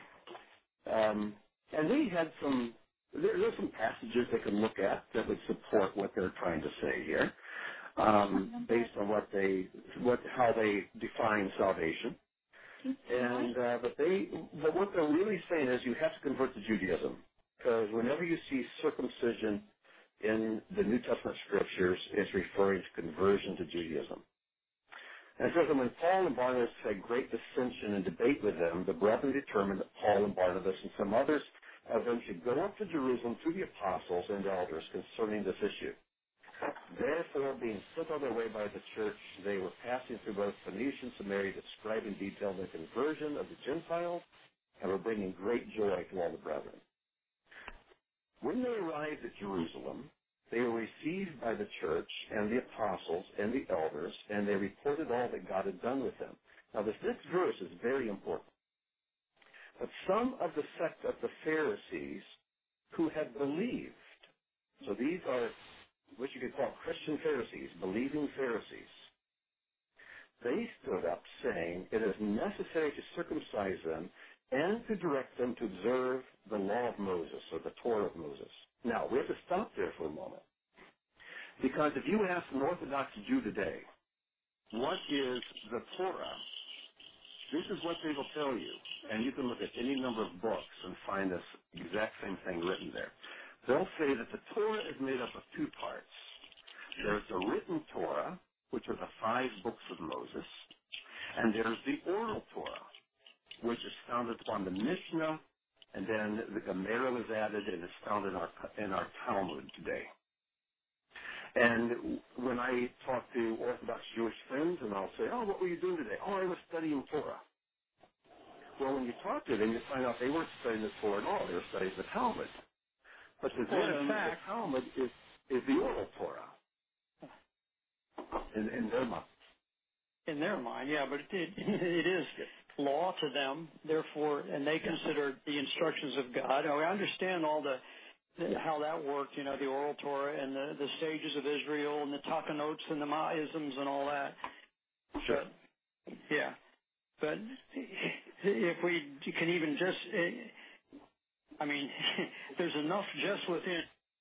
And they had there's some passages they can look at that would support what they're trying to say here, based on how they define salvation. And but what they're really saying is you have to convert to Judaism, because whenever you see circumcision in the New Testament scriptures, it's referring to conversion to Judaism. And it says that when Paul and Barnabas had great dissension and debate with them, the brethren determined that Paul and Barnabas and some others of them should go up to Jerusalem to the apostles and elders concerning this issue. Therefore, being sent on their way by the church, they were passing through both Phoenicia and Samaria, describing in detail the conversion of the Gentiles, and were bringing great joy to all the brethren. When they arrived at Jerusalem, they were received by the church and the apostles and the elders, and they reported all that God had done with them. Now, this next verse is very important. But some of the sect of the Pharisees who had believed, so these are what you could call Christian Pharisees, believing Pharisees, they stood up saying it is necessary to circumcise them and to direct them to observe the law of Moses, or the Torah of Moses. Now, we have to stop there for a moment. Because if you ask an Orthodox Jew today, what is the Torah? This is what they will tell you. And you can look at any number of books and find this exact same thing written there. They'll say that the Torah is made up of two parts. There's the written Torah, which are the 5 books of Moses, and there's the oral Torah, which is founded upon the Mishnah, and then the Gemara was added, and it's found in our Talmud today. And when I talk to Orthodox Jewish friends, and I'll say, oh, what were you doing today? Oh, I was studying Torah. Well, when you talk to them, you find out they weren't studying the Torah at all. They were studying the Talmud. But to them, the Talmud is the oral Torah in their mind. In their mind, yeah, but it is law to them, therefore, and they consider the instructions of God. Now, I understand all how that worked, the oral Torah and the sages of Israel and the Takanots and the Ma'isms and all that. Sure. But, yeah. But if we can even just, there's enough just within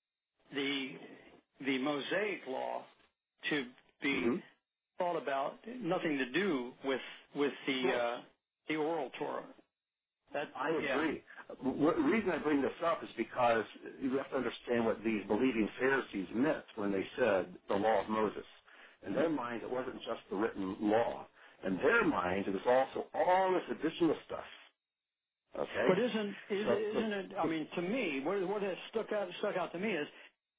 the Mosaic law to be thought about, nothing to do with the oral Torah. I agree. The reason I bring this up is because you have to understand what these believing Pharisees meant when they said the law of Moses. In their mind, it wasn't just the written law. In their mind, it was also all this additional stuff. Okay? But isn't it? To me, what has stuck out to me is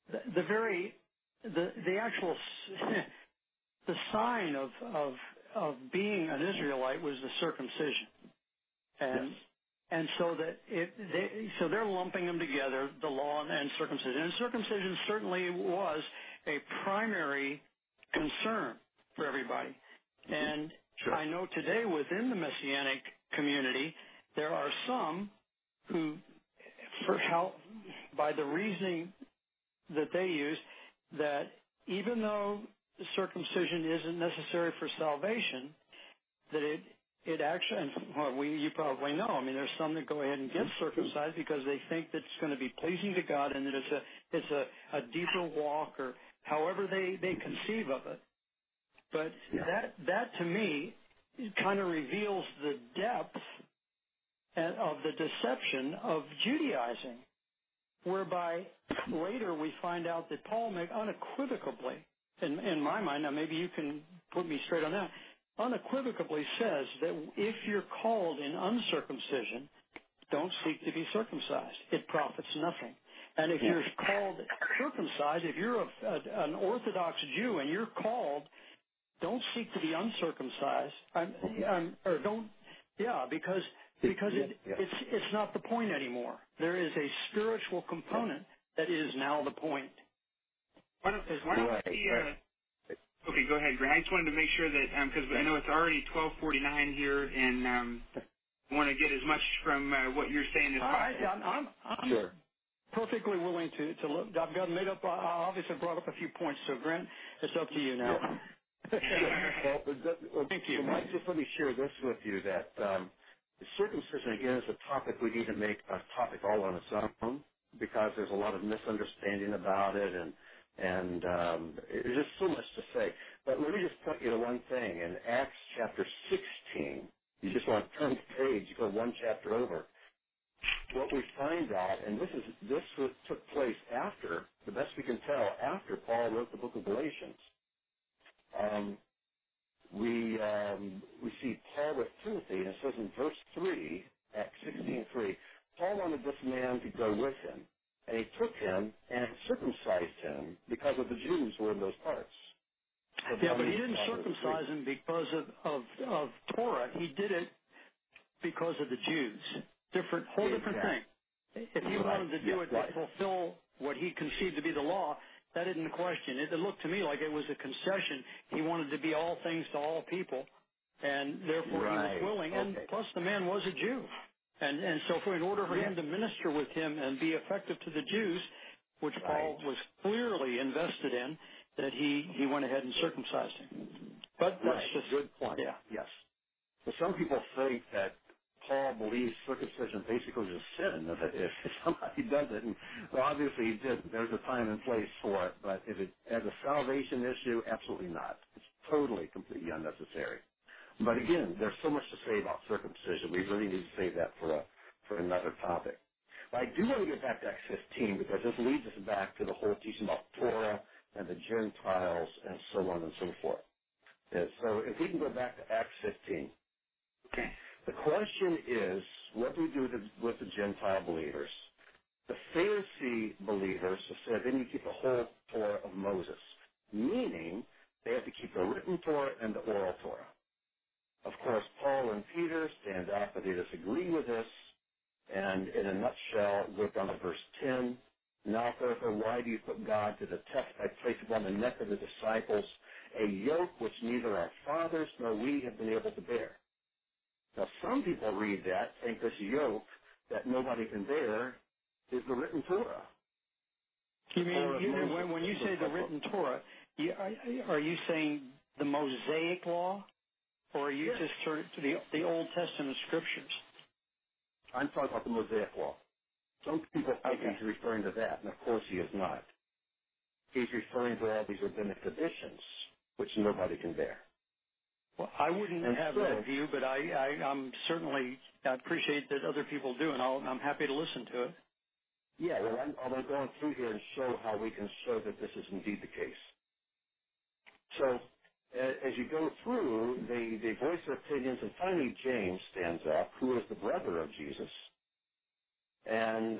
the actual the sign of being an Israelite was the circumcision, and. Yes. And so they're lumping them together, the law and circumcision. And circumcision certainly was a primary concern for everybody. And sure. I know today within the Messianic community, there are some who, by the reasoning that they use, that even though circumcision isn't necessary for salvation, that it actually, you probably know, there's some that go ahead and get circumcised because they think that it's going to be pleasing to God and that it's a deeper walk, or however they conceive of it. But that to me kind of reveals the depth of the deception of Judaizing, whereby later we find out that Paul unequivocally, in my mind, now maybe you can put me straight on that, unequivocally says that if you're called in uncircumcision, don't seek to be circumcised. It profits nothing. And if you're called circumcised, if you're an Orthodox Jew and you're called, don't seek to be uncircumcised, because it's not the point anymore. There is a spiritual component that is now the point. Why don't we okay, go ahead, Grant. I just wanted to make sure that, because I know it's already 12:49 here, and I want to get as much from what you're saying as possible. I'm sure. perfectly willing to look. I've got made up. I obviously brought up a few points. So Grant, it's up to you now. Yeah. Thank you. Mike, just let me share this with you that circumcision again is a topic we need to make a topic all on its own because there's a lot of misunderstanding about it and there's just so much to say. But let me just point you to one thing. In Acts chapter 16, you just want to turn the page, you go one chapter over. What we find out, and this took place after, the best we can tell, after Paul wrote the book of Galatians. We see Paul with Timothy, and it says in verse 3, Acts 16:3, Paul wanted this man to go with him. And he took him and circumcised him because of the Jews who were in those parts. Yeah, but he didn't circumcise him because of Torah. He did it because of the Jews. Whole different thing. If he wanted to do it to fulfill what he conceived to be the law, that isn't the question. It looked to me like it was a concession. He wanted to be all things to all people, and therefore he was willing. And plus, the man was a Jew. And so in order for him to minister with him and be effective to the Jews, which Paul was clearly invested in, that he went ahead and circumcised him. But that's just good point. Yeah. Yes. But some people think that Paul believes circumcision basically is a sin. If somebody does it, and well, obviously he did. There's a time and place for it. But if it as a salvation issue, absolutely not. It's totally, completely unnecessary. But again, there's so much to say about circumcision. We really need to save that for another topic. But I do want to get back to Acts 15 because this leads us back to the whole teaching about Torah and the Gentiles and so on and so forth. So if we can go back to Acts 15. Okay. The question is, what do we do with the Gentile believers? The Pharisee believers said they need to keep the whole Torah of Moses, meaning they have to keep the written Torah and the oral Torah. Of course, Paul and Peter stand up, but they disagree with this. And in a nutshell, go down to verse 10. Now, therefore, why do you put God to the test by placing upon the neck of the disciples a yoke which neither our fathers nor we have been able to bear? Now, some people read that, think this yoke that nobody can bear is the written Torah. You mean, when you say the written Torah, are you saying the Mosaic law? Or are you just turning to the Old Testament scriptures? I'm talking about the Mosaic law. Some people think he's referring to that, and of course he is not. He's referring to all these rabbinic traditions, which nobody can bear. Well, I wouldn't have that view, but I appreciate that other people do, and I'm happy to listen to it. Yeah, well, I'm going to go through here and show how we can show that this is indeed the case. So, as you go through, they voice their opinions, and finally James stands up, who is the brother of Jesus, and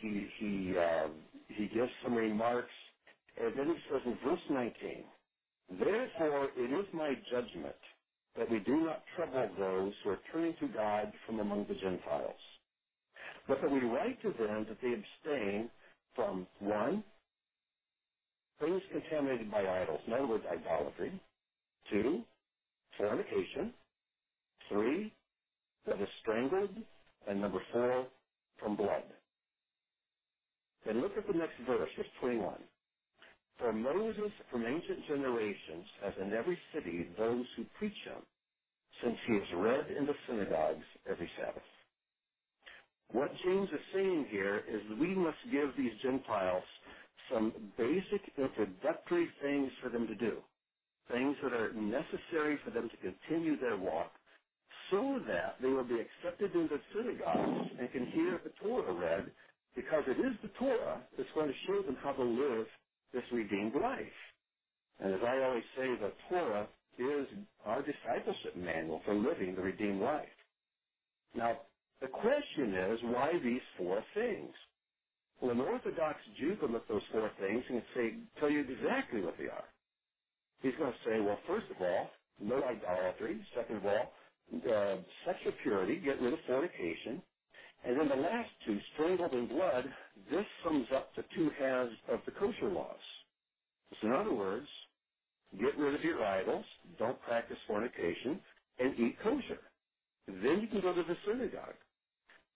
he gives some remarks, and then he says in verse 19, therefore it is my judgment that we do not trouble those who are turning to God from among the Gentiles, but that we write to them that they abstain from, 1, things contaminated by idols, in other words, idolatry, 2, fornication, 3, that is strangled, and number 4, from blood. Then look at the next verse 21. For Moses from ancient generations has in every city those who preach him, since he is read in the synagogues every Sabbath. What James is saying here is we must give these Gentiles some basic introductory things for them to do, things that are necessary for them to continue their walk, so that they will be accepted into synagogues and can hear the Torah read, because it is the Torah that's going to show them how to live this redeemed life. And as I always say, the Torah is our discipleship manual for living the redeemed life. Now, the question is, why these 4 things? Well, an Orthodox Jew can look at those 4 things and tell you exactly what they are. He's going to say, well, first of all, no idolatry. Second of all, sexual purity, get rid of fornication. And then the last 2, strangled in blood, this sums up the 2 halves of the kosher laws. So in other words, get rid of your idols, don't practice fornication, and eat kosher. Then you can go to the synagogue.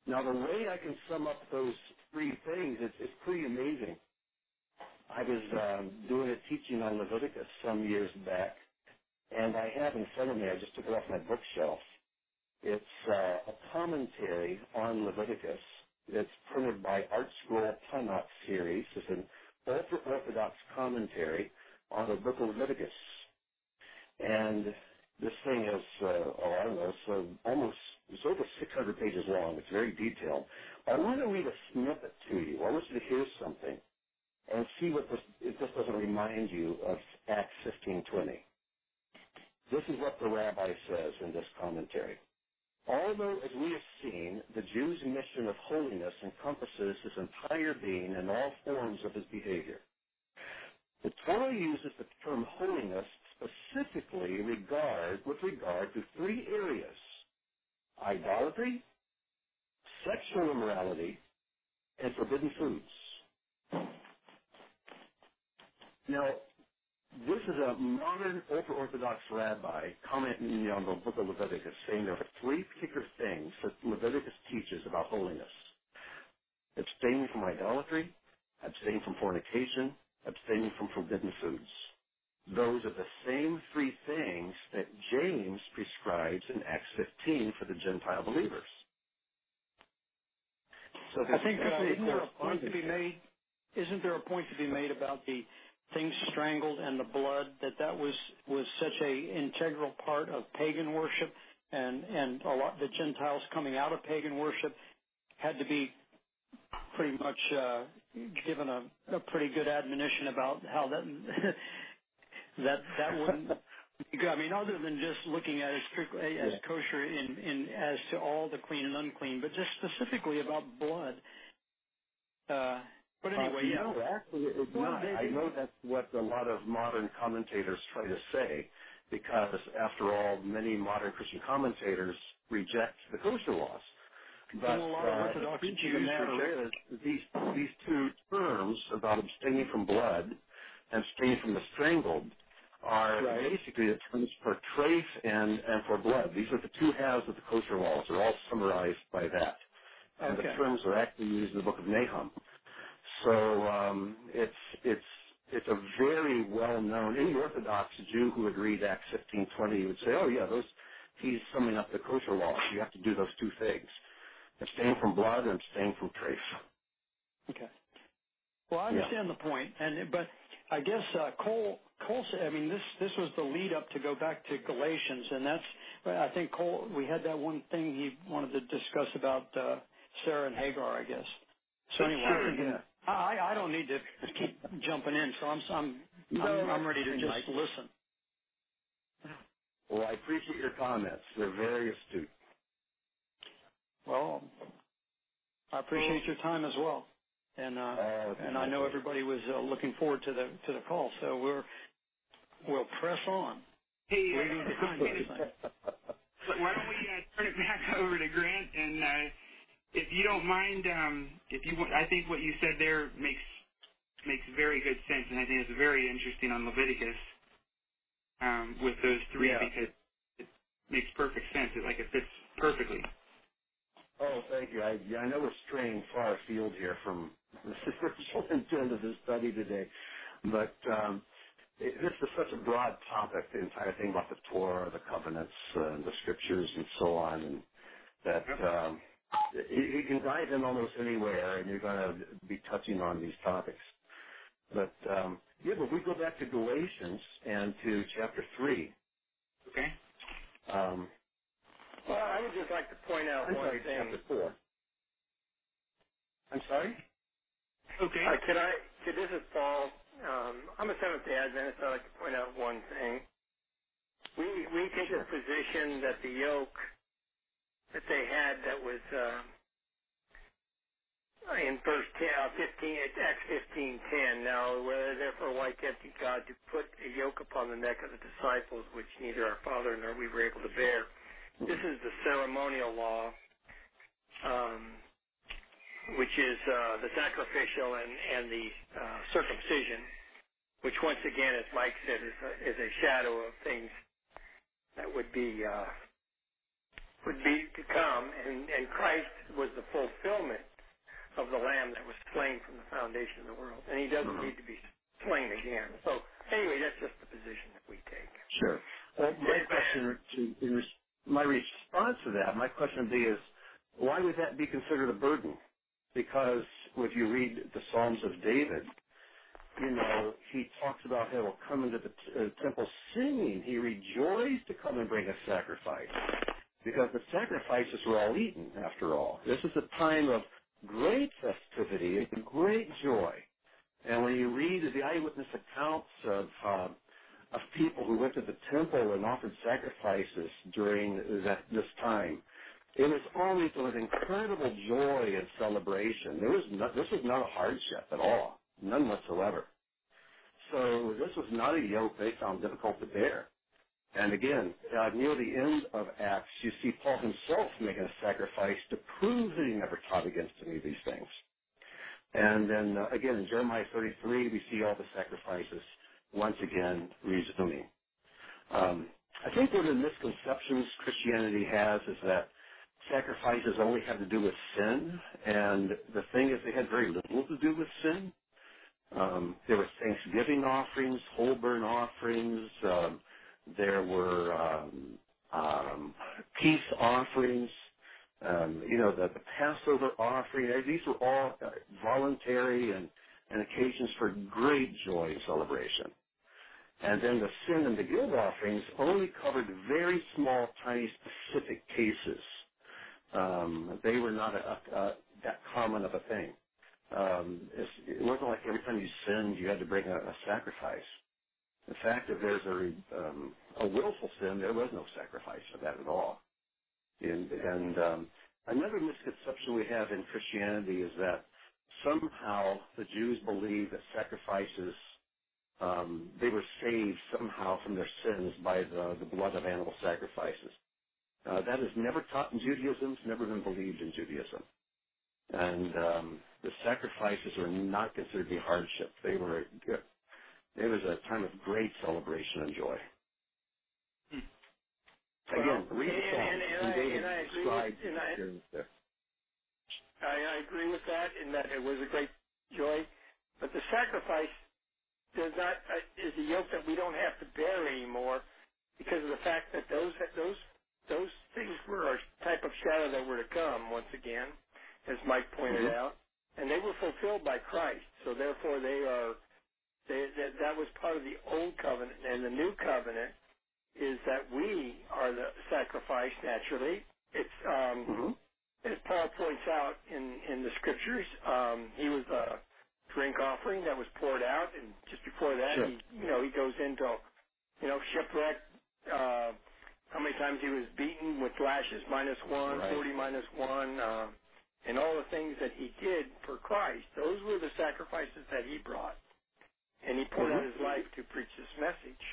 Now, the way I can sum up those three things, it's pretty amazing. I was doing a teaching on Leviticus some years back, and I have in front of me, I just took it off my bookshelf. It's a commentary on Leviticus. It's printed by Art Scroll Tanakh series. It's an ultra-Orthodox commentary on the book of Leviticus. And this thing is, I don't know, it's over 600 pages long. It's very detailed. I want to read a snippet to you. I want you to hear something and see if this doesn't remind you of Acts 15:20. This is what the rabbi says in this commentary. Although, as we have seen, the Jew's mission of holiness encompasses his entire being and all forms of his behavior, the Torah uses the term holiness specifically with regard to three areas: idolatry, sexual immorality, and forbidden foods. Now, this is a modern ultra-Orthodox rabbi commenting on the book of Leviticus, saying there are three particular things that Leviticus teaches about holiness: abstaining from idolatry, abstaining from fornication, abstaining from forbidden foods. Those are the same three things that James prescribes in Acts 15 for the Gentile believers. So I think isn't there a point to be made? Isn't there a point to be made about the things strangled and the blood, that was such a integral part of pagan worship, and a lot the Gentiles coming out of pagan worship had to be pretty much given a pretty good admonition about how that that wouldn't. I mean, other than just looking at it strictly as kosher in as to all the clean and unclean, but just specifically about blood. But anyway, No, actually, it's not. I know that's what a lot of modern commentators try to say, because after all, many modern Christian commentators reject the kosher laws. But a lot of Orthodox Jews reject these two terms about abstaining from blood and abstaining from the strangled are basically the terms for trafe and for blood. These are the two halves of the kosher laws. They're all summarized by that. And the terms are actually used in the book of Nahum. So it's a very well-known, any Orthodox Jew who would read Acts 15:20 would say, oh, yeah, he's summing up the kosher laws. You have to do those two things: abstain from blood and abstain from trafe. Okay. Well, I understand the point, but I guess Cole said, I mean, this was the lead up to go back to Galatians, and I think Cole, we had that one thing he wanted to discuss about Sarah and Hagar, I guess. So anyway, I don't need to keep jumping in, so I'm ready to just listen. Well, I appreciate your comments. They're very astute. Well, I appreciate your time as well, and I know everybody was looking forward to the call, so we'll press on. Hey, why don't we turn it back over to Grant, and if you don't mind, I think what you said there makes very good sense, and I think it's very interesting on Leviticus with those three, because it makes perfect sense. It fits perfectly. Oh, thank you. I know we're straying far afield here from the spiritual intent of this study today, but this is such a broad topic, the entire thing about the Torah, the covenants, the scriptures, and so on, and that you can dive in almost anywhere, and you're going to be touching on these topics. But but we go back to Galatians and to chapter 3. Okay. Well, I would just like to point out one thing. Chapter 4. I'm sorry? Okay. This is Paul. I'm a Seventh-day Adventist. I'd like to point out one thing. We take the position that the yoke that they had that was in verse 15, Acts 15:10. Now, whether therefore why tempted God to put a yoke upon the neck of the disciples, which neither our father nor we were able to bear. This is the ceremonial law, which is the sacrificial and the circumcision, which once again, as Mike said, is a shadow of things that would be to come, and Christ was the full doesn't need to be slain again. So anyway, that's just the position that we take. Sure. Well, my response to that, my question would be is, why would that be considered a burden? Because if you read the Psalms of David, he talks about how he'll come into the temple singing. He rejoiced to come and bring a sacrifice because the sacrifices were all eaten, after all. This is a time of great festivity and great joy. And when you read the eyewitness accounts of people who went to the temple and offered sacrifices during this time, it was always with incredible joy and celebration. This was not a hardship at all, none whatsoever. So this was not a yoke they found difficult to bear. And again, near the end of Acts, you see Paul himself making a sacrifice to prove that he never taught against any of these things. And then, again, in Jeremiah 33, we see all the sacrifices once again resuming. I think one of the misconceptions Christianity has is that sacrifices only have to do with sin, and the thing is they had very little to do with sin. There were thanksgiving offerings, whole burnt offerings, there were peace offerings, the Passover offering. These were all voluntary and occasions for great joy and celebration. And then the sin and the guilt offerings only covered very small, tiny, specific cases. They were not that common of a thing. It wasn't like every time you sinned you had to bring a sacrifice. In fact, if there's a willful sin, there was no sacrifice for that at all. And another misconception we have in Christianity is that somehow the Jews believe that sacrifices, they were saved somehow from their sins by the blood of animal sacrifices. That is never taught in Judaism. It's never been believed in Judaism. And the sacrifices were not considered to be hardship. It was a time of great celebration and joy. Again, read the Psalms. I agree with that in that it was a great joy, but the sacrifice is a yoke that we don't have to bear anymore because of the fact that those things were a type of shadow that were to come once again, as Mike pointed out, and they were fulfilled by Christ. So therefore, that was part of the old covenant, and the new covenant is that we are the sacrifice naturally. It's as Paul points out in the scriptures, he was a drink offering that was poured out, and just before that, he goes into shipwreck. How many times he was beaten with lashes -1, 40 -1, and all the things that he did for Christ. Those were the sacrifices that he brought, and he poured out his life to preach this message.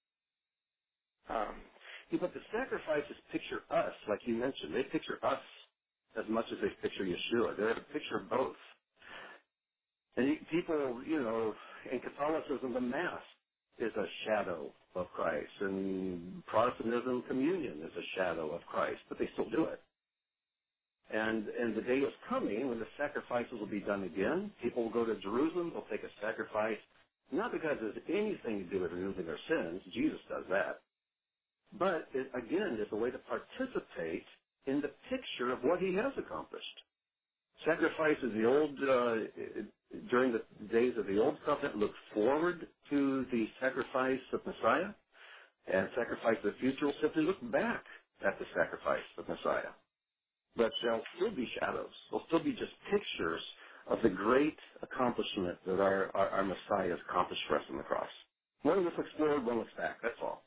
But the sacrifices picture us, like you mentioned. They picture us as much as they picture Yeshua. They're a picture of both. And people, in Catholicism, the Mass is a shadow of Christ. And Protestantism, communion is a shadow of Christ. But they still do it. And the day is coming when the sacrifices will be done again. People will go to Jerusalem. They'll take a sacrifice, not because it has anything to do with removing their sins. Jesus does that. But, again, it's a way to participate in the picture of what he has accomplished. Sacrifices during the days of the Old Covenant look forward to the sacrifice of Messiah, and sacrifice of the future will simply look back at the sacrifice of Messiah. But they'll still be shadows. They'll still be just pictures of the great accomplishment that our Messiah has accomplished for us on the cross. One looks forward, one looks back. That's all.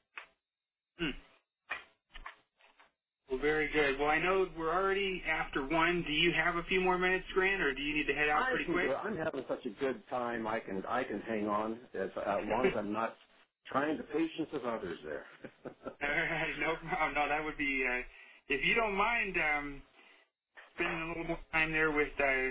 Well, very good. Well, I know we're already after 1. Do you have a few more minutes, Grant, or do you need to head out pretty quick? I'm having such a good time. I can hang on as long as I'm not trying the patience of others there. All right, no problem. No, that would be, if you don't mind spending a little more time there with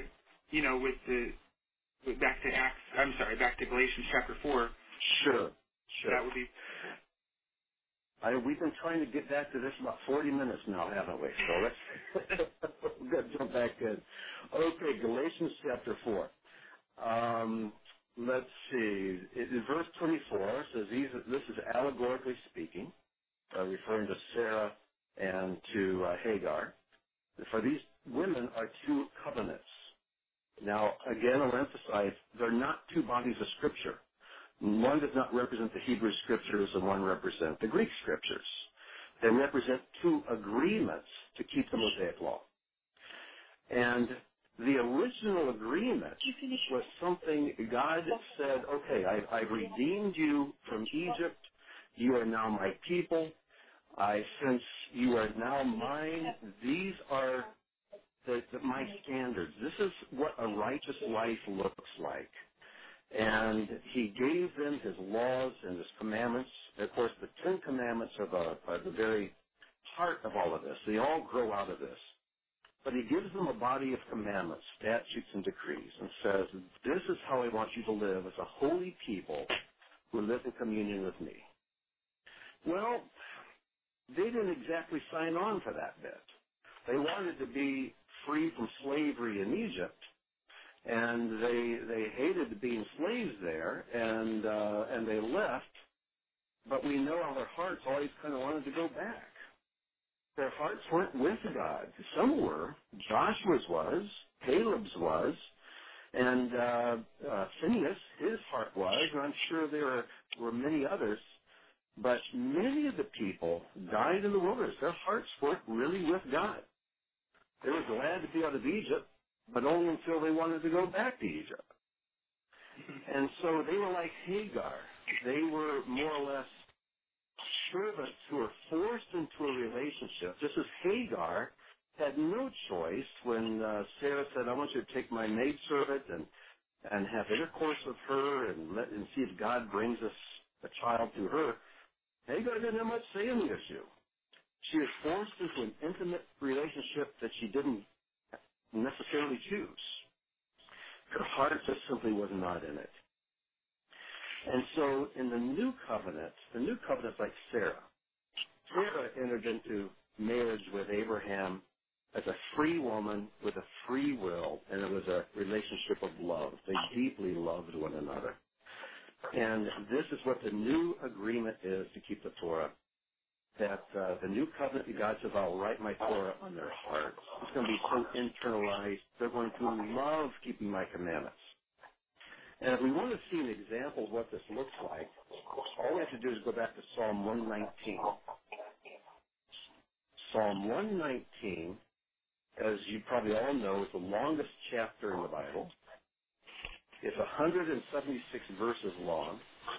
back to Galatians chapter 4. Sure. That would be. We've been trying to get back to this about 40 minutes now, haven't we? So let's we've got to jump back in. Okay, Galatians chapter 4. let's see. In verse 24, it says this is allegorically speaking, referring to Sarah and to Hagar. For these women are two covenants. Now, again, I'll emphasize, they're not two bodies of Scripture. One does not represent the Hebrew Scriptures and one represents the Greek Scriptures. They represent two agreements to keep the Mosaic Law. And the original agreement was something God said, okay, I've redeemed you from Egypt. You are now my people. Since you are now mine, these are my standards. This is what a righteous life looks like. And he gave them his laws and his commandments. Of course, the Ten Commandments are the very heart of all of this. They all grow out of this. But he gives them a body of commandments, statutes, and decrees, and says, this is how I want you to live as a holy people who live in communion with me. Well, they didn't exactly sign on for that bit. They wanted to be free from slavery in Egypt, and they hated being slaves there, and they left. But we know how their hearts always kind of wanted to go back. Their hearts weren't with God. Some were. Joshua's was. Caleb's was. And Phineas, his heart was. And I'm sure there were many others. But many of the people died in the wilderness. Their hearts weren't really with God. They were glad to be out of Egypt, but only until they wanted to go back to Egypt. And so they were like Hagar. They were more or less servants who were forced into a relationship, just as Hagar had no choice when Sarah said, I want you to take my maidservant and have intercourse with her and see if God brings us a child through her. Hagar didn't have much say in the issue. She was forced into an intimate relationship that she didn't necessarily choose. Her heart just simply was not in it. And so in the new covenant's like Sarah. Sarah entered into marriage with Abraham as a free woman with a free will, and it was a relationship of love. They deeply loved one another. And this is what the new agreement is to keep the Torah, that the new covenant, God says, I'll write my Torah on their hearts. It's going to be so internalized. They're going to love keeping my commandments. And if we want to see an example of what this looks like, all we have to do is go back to Psalm 119. Psalm 119, as you probably all know, is the longest chapter in the Bible. It's 176 verses long.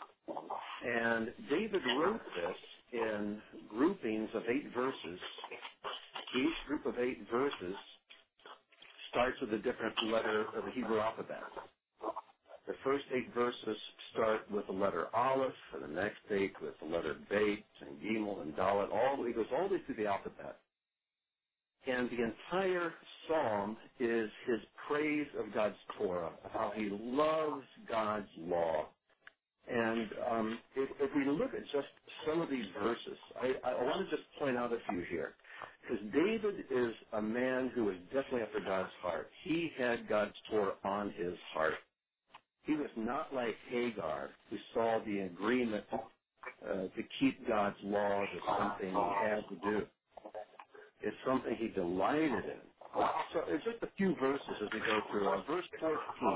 And David wrote this in groupings of 8 verses. Each group of 8 verses starts with a different letter of the Hebrew alphabet. The first 8 verses start with the letter Aleph, and the next 8 with the letter Bet and Gimel and Dalet. It goes all the way through the alphabet. And the entire psalm is his praise of God's Torah, of how he loves God's law. And if we look at just some of these verses, I want to just point out a few here. Because David is a man who is definitely after God's heart. He had God's Torah on his heart. He was not like Hagar, who saw the agreement to keep God's laws as something he had to do. It's something he delighted in. So it's just a few verses as we go through. Verse 14,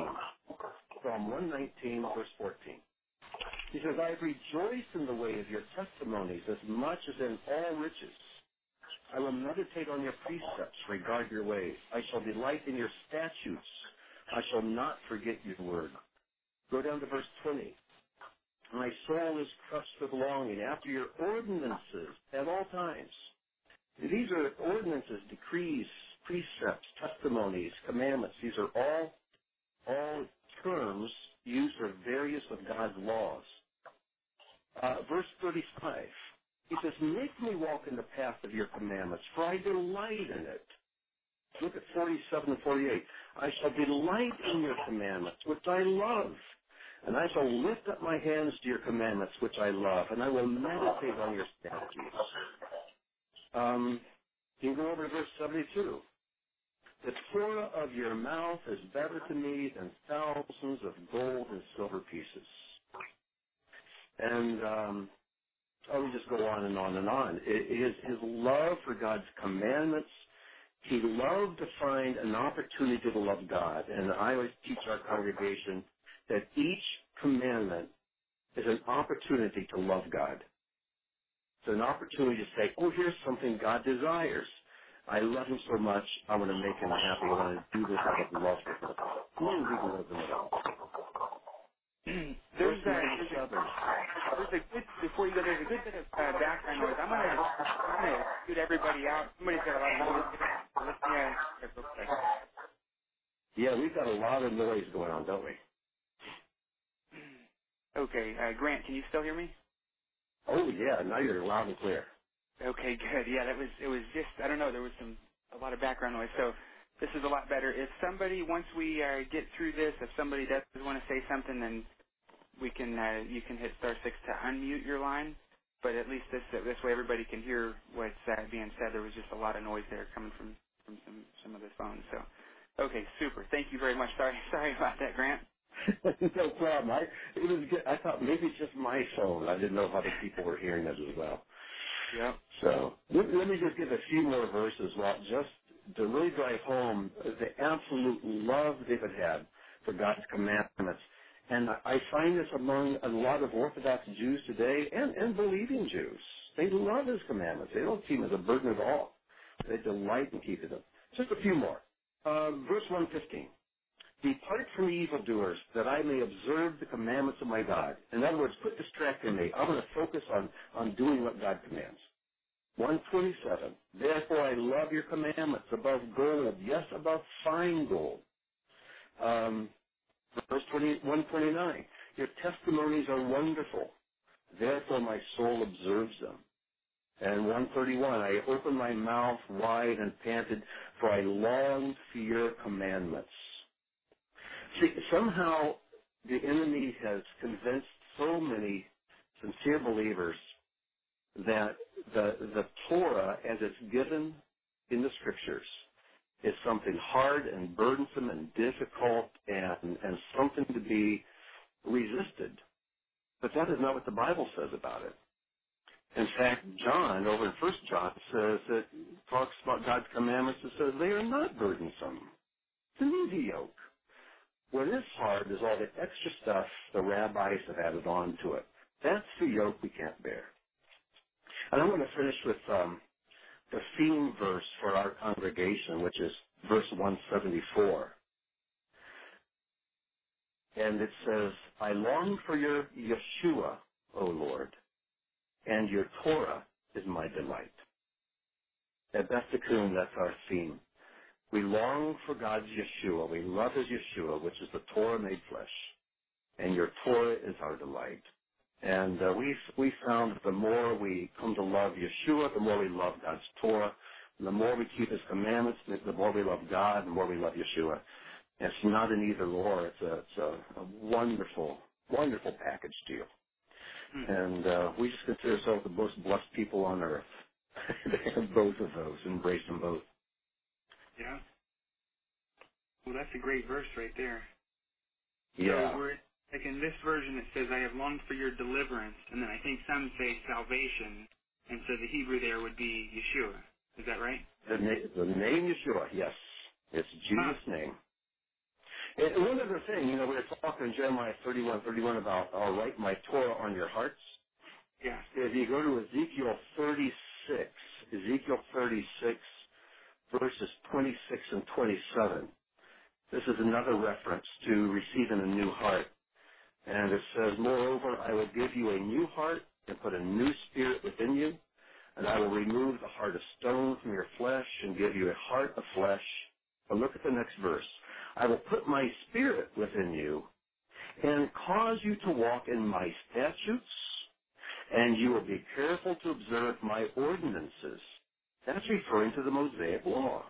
Psalm 119, verse 14. He says, I rejoice in the way of your testimonies as much as in all riches. I will meditate on your precepts, regard your ways. I shall delight in your statutes. I shall not forget your word. Go down to verse 20. My soul is crushed with longing after your ordinances at all times. These are ordinances, decrees, precepts, testimonies, commandments. These are all terms used for various of God's laws. Verse 35. He says, make me walk in the path of your commandments, for I delight in it. Look at 47 and 48. I shall delight in your commandments, which I love. And I shall lift up my hands to your commandments, which I love, and I will meditate on your statutes. You can go over to verse 72. The Torah of your mouth is better to me than thousands of gold and silver pieces. And I would just go on and on and on. His love for God's commandments, he loved to find an opportunity to love God. And I always teach our congregation that each commandment is an opportunity to love God. It's an opportunity to say, oh, here's something God desires. I love him so much, I want to make him happy. I want to do this out of love for him. He didn't love him at all. There's a good, before you go, there's a good bit of background noise. I'm gonna shoot everybody out. Somebody's got a lot of noise. Let's real quick. Yeah, we've got a lot of noise going on, don't we? Okay, Grant, can you still hear me? Oh yeah, now you're loud and clear. Okay, good. Yeah, it was just, I don't know, there was a lot of background noise. So this is a lot better. If somebody, once we get through this, if somebody does want to say something, then we can you can hit *6 to unmute your line. But at least this way everybody can hear what's being said. There was just a lot of noise there coming from some of the phones. So, okay, super. Thank you very much. Sorry about that, Grant. No problem. I thought maybe it's just my phone. I didn't know if other people were hearing it as well. Yep. So let me just give a few more verses, just to really drive home the absolute love David had for God's commandments. And I find this among a lot of Orthodox Jews today and believing Jews. They love his commandments. They don't see them as a burden at all. They delight in keeping them. Just a few more. Verse 115. Depart from the evildoers, that I may observe the commandments of my God. In other words, quit distracting me. I'm going to focus on doing what God commands. 127. Therefore I love your commandments above gold, yes, above fine gold. Verse 129. Your testimonies are wonderful. Therefore my soul observes them. And 131. I opened my mouth wide and panted, for I longed for your commandments. See, somehow the enemy has convinced so many sincere believers that the Torah, as it's given in the Scriptures, is something hard and burdensome and difficult and something to be resisted. But that is not what the Bible says about it. In fact, John, over in 1 John, talks about God's commandments and says they are not burdensome. It's an easy yoke. What is hard is all the extra stuff the rabbis have added on to it. That's the yoke we can't bear. And I'm going to finish with the theme verse for our congregation, which is verse 174. And it says, I long for your Yeshua, O Lord, and your Torah is my delight. At Beth Tikkun, that's our theme. We long for God's Yeshua. We love his Yeshua, which is the Torah made flesh. And your Torah is our delight. And we found that the more we come to love Yeshua, the more we love God's Torah. And the more we keep his commandments, the more we love God, the more we love Yeshua. And it's not an either or. It's a wonderful, wonderful package deal. And we just consider ourselves the most blessed people on earth. They have both of those. Embrace them both. Yeah. Well, that's a great verse right there. Yeah. So like in this version, it says, I have longed for your deliverance. And then I think some say salvation. And so the Hebrew there would be Yeshua. Is that right? The name Yeshua, yes. It's Jesus' name. And one other thing, we were talking in Jeremiah 31:31 about, I'll write my Torah on your hearts. Yeah. If you go to Ezekiel 36, verses 26 and 27, this is another reference to receiving a new heart. And it says, moreover, I will give you a new heart and put a new spirit within you, and I will remove the heart of stone from your flesh and give you a heart of flesh. But look at the next verse. I will put my spirit within you and cause you to walk in my statutes, and you will be careful to observe my ordinances. That's referring to the Mosaic Law.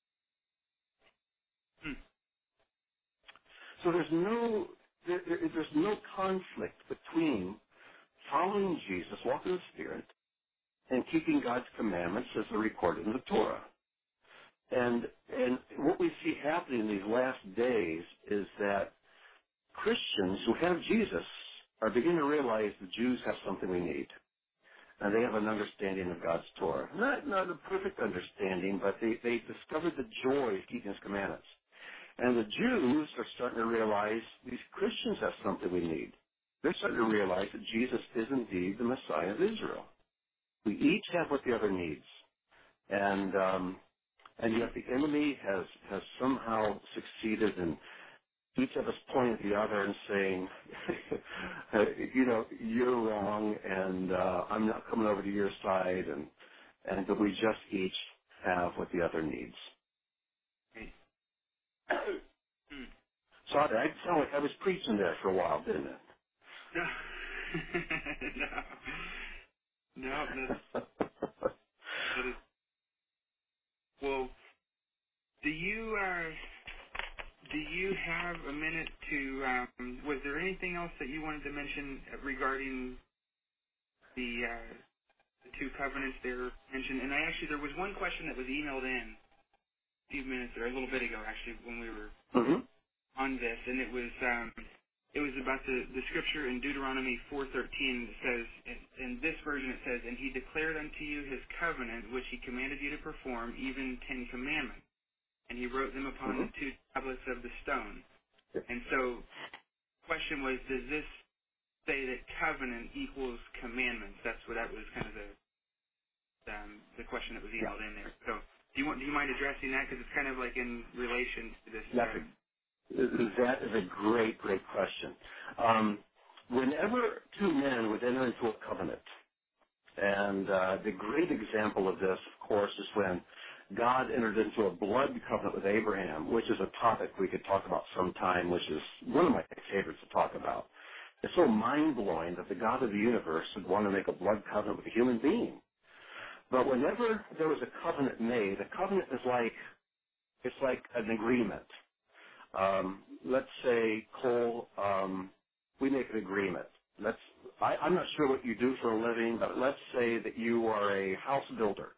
So there's no conflict between following Jesus, walking in the Spirit, and keeping God's commandments as they're recorded in the Torah. And what we happening in these last days is that Christians who have Jesus are beginning to realize the Jews have something we need. And they have an understanding of God's Torah. Not a perfect understanding, but they discovered the joy of keeping His commandments. And the Jews are starting to realize these Christians have something we need. They're starting to realize that Jesus is indeed the Messiah of Israel. We each have what the other needs. And yet the enemy has somehow succeeded in each of us pointing at the other and saying, you're wrong, and I'm not coming over to your side, and that we just each have what the other needs. So I sound like I was preaching there for a while, didn't it? No, that is, well, do you have a minute to, was there anything else that you wanted to mention regarding the two covenants there mentioned? And there was one question that was emailed in a few minutes, or a little bit ago, actually, when we were on this, and it was about the scripture in Deuteronomy 4:13 that says, in this version it says, "And He declared unto you His covenant, which He commanded you to perform, even 10 commandments. And He wrote them upon the two tablets of the stone." And so the question was, does this say that covenant equals commandments? That was kind of the question that was emailed in there. So do you mind addressing that? Because it's kind of like in relation to this. That is a great question. Whenever two men would enter into a covenant, and the great example of this, of course, is when God entered into a blood covenant with Abraham, which is a topic we could talk about sometime, which is one of my favorites to talk about. It's so mind-blowing that the God of the universe would want to make a blood covenant with a human being. But whenever there was a covenant made, a covenant is like an agreement. Let's say, Cole, we make an agreement. I'm not sure what you do for a living, but let's say that you are a house builder.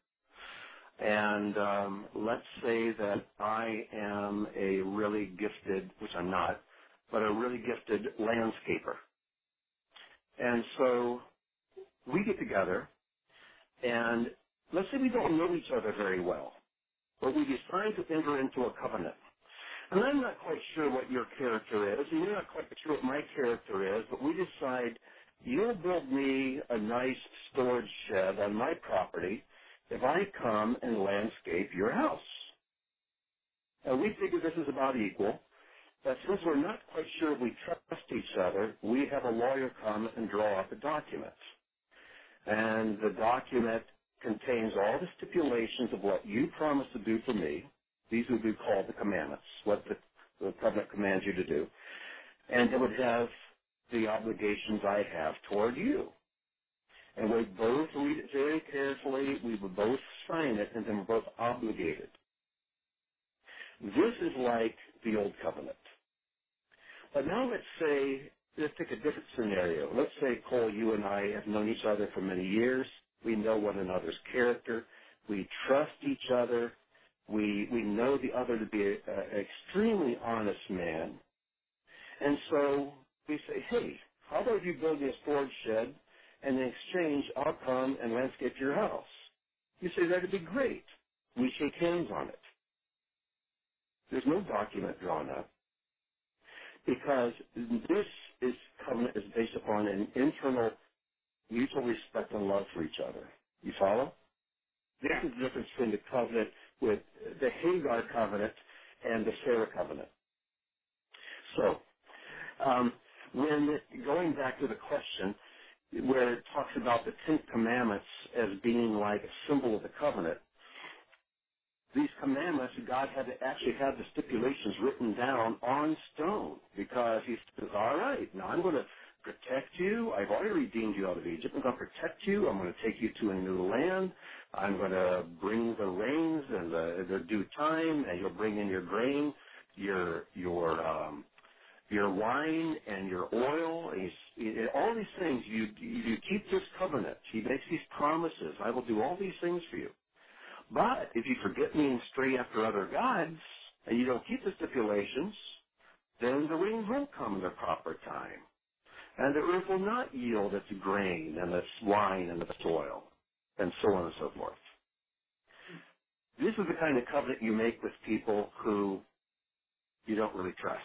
And let's say that I am a really gifted, which I'm not, but a really gifted landscaper. And so we get together, and let's say we don't know each other very well, but we decide to enter into a covenant. And I'm not quite sure what your character is, and you're not quite sure what my character is, but we decide you'll build me a nice storage shed on my property if I come and landscape your house. And we figure this is about equal, but since we're not quite sure if we trust each other, we have a lawyer come and draw up a document. And the document contains all the stipulations of what you promised to do for me. These would be called the commandments, what the covenant commands you to do. And it would have the obligations I have toward you. And we both read it very carefully, we would both sign it, and then we're both obligated. This is like the old covenant. But now let's take a different scenario. Let's say, Cole, you and I have known each other for many years. We know one another's character. We trust each other. We know the other to be an extremely honest man. And so we say, hey, how about you build me a storage shed, and in exchange, I'll come and landscape your house. You say, that'd be great. We shake hands on it. There's no document drawn up, because this covenant is based upon an internal mutual respect and love for each other. You follow? This is the difference between the covenant with the Hagar covenant and the Sarah covenant. So, when going back to the question, where it talks about the 10 commandments as being like a symbol of the covenant, these commandments, God had to actually have the stipulations written down on stone, because He says, all right, now I'm going to protect you. I've already redeemed you out of Egypt. I'm going to protect you. I'm going to take you to a new land. I'm going to bring the rains and the due time, and you'll bring in your grain, your wine, and your oil. And all these things. You keep this covenant. He makes these promises. I will do all these things for you. But if you forget me and stray after other gods and you don't keep the stipulations, then the rains won't come in their proper time. And the earth will not yield its grain and its wine and its oil, and so on and so forth. This is the kind of covenant you make with people who you don't really trust.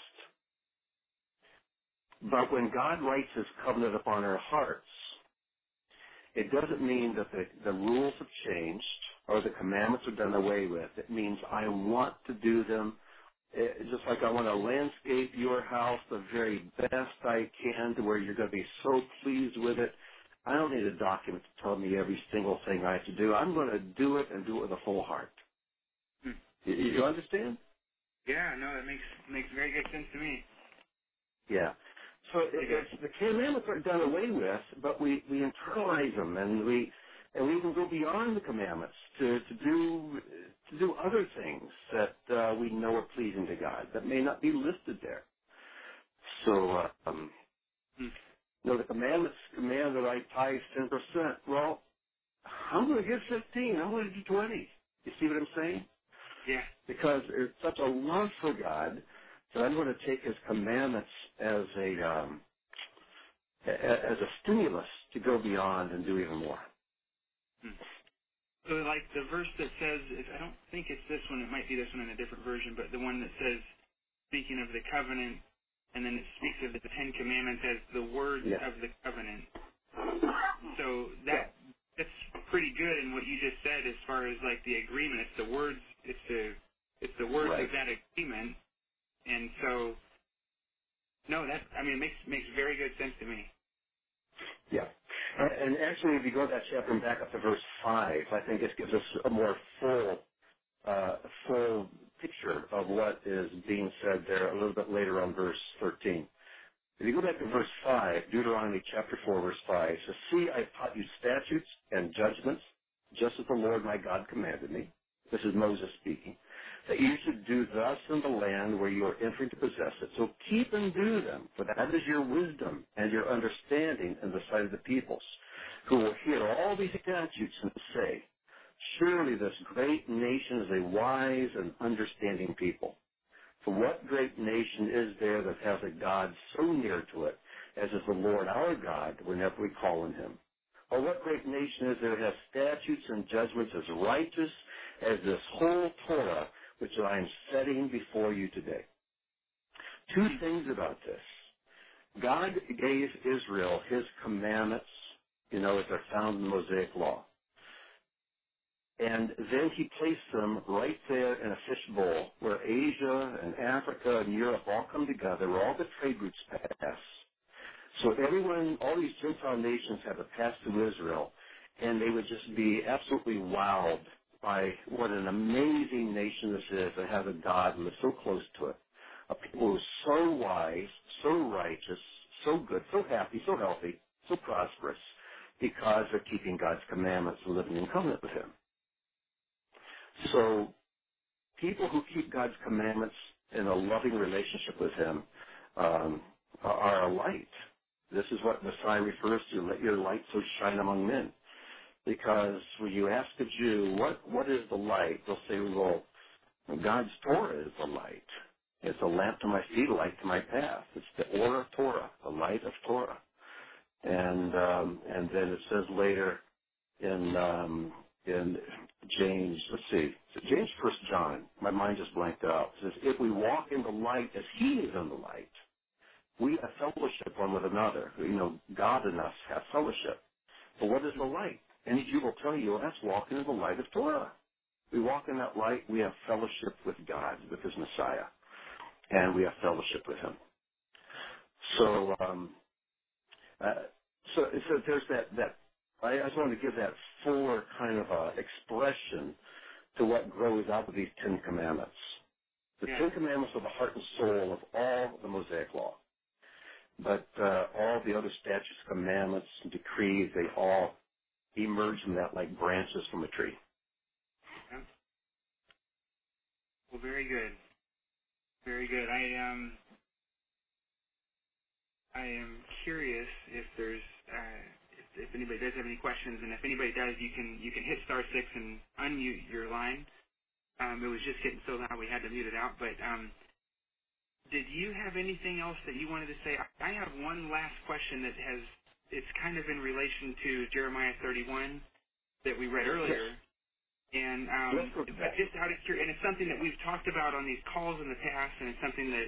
But when God writes his covenant upon our hearts, it doesn't mean that the rules have changed or the commandments are done away with. It means I want to do them just like I want to landscape your house the very best I can to where you're going to be so pleased with it. I don't need a document to tell me every single thing I have to do. I'm going to do it and do it with a full heart. You understand? Yeah, no, that makes very good sense to me. Yeah. So the commandments aren't done away with, but we internalize them, and we even go beyond the commandments to do other things that we know are pleasing to God that may not be listed there. So, the commandments command that I tithe 10%. Well, I'm going to give 15. I'm going to do 20. You see what I'm saying? Yeah. Because there's such a love for God that I'm going to take his commandments as a stimulus to go beyond and do even more. So like the verse that says, I don't think it's this one, it might be this one in a different version, but the one that says, speaking of the covenant, and then it speaks of the Ten Commandments as the words of the covenant. So that's pretty good in what you just said as far as like the agreement. It's the words, it's the words of that agreement. And so, it makes very good sense to me. Yeah. And actually, if you go to that chapter and back up to verse 5, I think it gives us a more full picture of what is being said there a little bit later on verse 13. If you go back to verse 5, Deuteronomy chapter 4, verse 5, it says, "See, I taught you statutes and judgments, just as the Lord my God commanded me." This is Moses speaking. "That you should do thus in the land where you are entering to possess it. So keep and do them, for that is your wisdom and your understanding in the sight of the peoples, who will hear all these statutes and say, 'Surely this great nation is a wise and understanding people.' For what great nation is there that has a God so near to it as is the Lord our God whenever we call on him? Or what great nation is there that has statutes and judgments as righteous as this whole Torah which I am setting before you today?" Two things about this. God gave Israel his commandments, as they're found in the Mosaic Law. And then he placed them right there in a fishbowl where Asia and Africa and Europe all come together, where all the trade routes pass. So everyone, all these Gentile nations have to pass through Israel, and they would just be absolutely wowed by what an amazing nation this is that has a God who is so close to it. A people who are so wise, so righteous, so good, so happy, so healthy, so prosperous, because they're keeping God's commandments and living in covenant with him. So people who keep God's commandments in a loving relationship with him are a light. This is what Messiah refers to, "Let your light so shine among men." Because when you ask a Jew, what is the light? They'll say, well, God's Torah is the light. It's a lamp to my feet, a light to my path. It's the Or of Torah, the light of Torah. And then it says later in James, let's see, so James 1 John, my mind just blanked out. It says, "If we walk in the light as he is in the light, we have fellowship one with another." God and us have fellowship. But what is the light? Any Jew will tell you, well, that's walking in the light of Torah. We walk in that light, we have fellowship with God, with his Messiah, and we have fellowship with him. So there's that. I just wanted to give that fuller kind of expression to what grows out of these Ten Commandments. The Ten Commandments are the heart and soul of all the Mosaic Law. But all the other statutes, commandments, and decrees, they all emerge from that like branches from a tree. Yeah. Well, very good. Very good. I am curious if there's if anybody does have any questions, and if anybody does, you can hit *6 and unmute your line. It was just getting so loud we had to mute it out. But did you have anything else that you wanted to say? I have one last question that it's kind of in relation to Jeremiah 31 that we read earlier. Yes. And just out of curiosity, and it's something that we've talked about on these calls in the past, and it's something that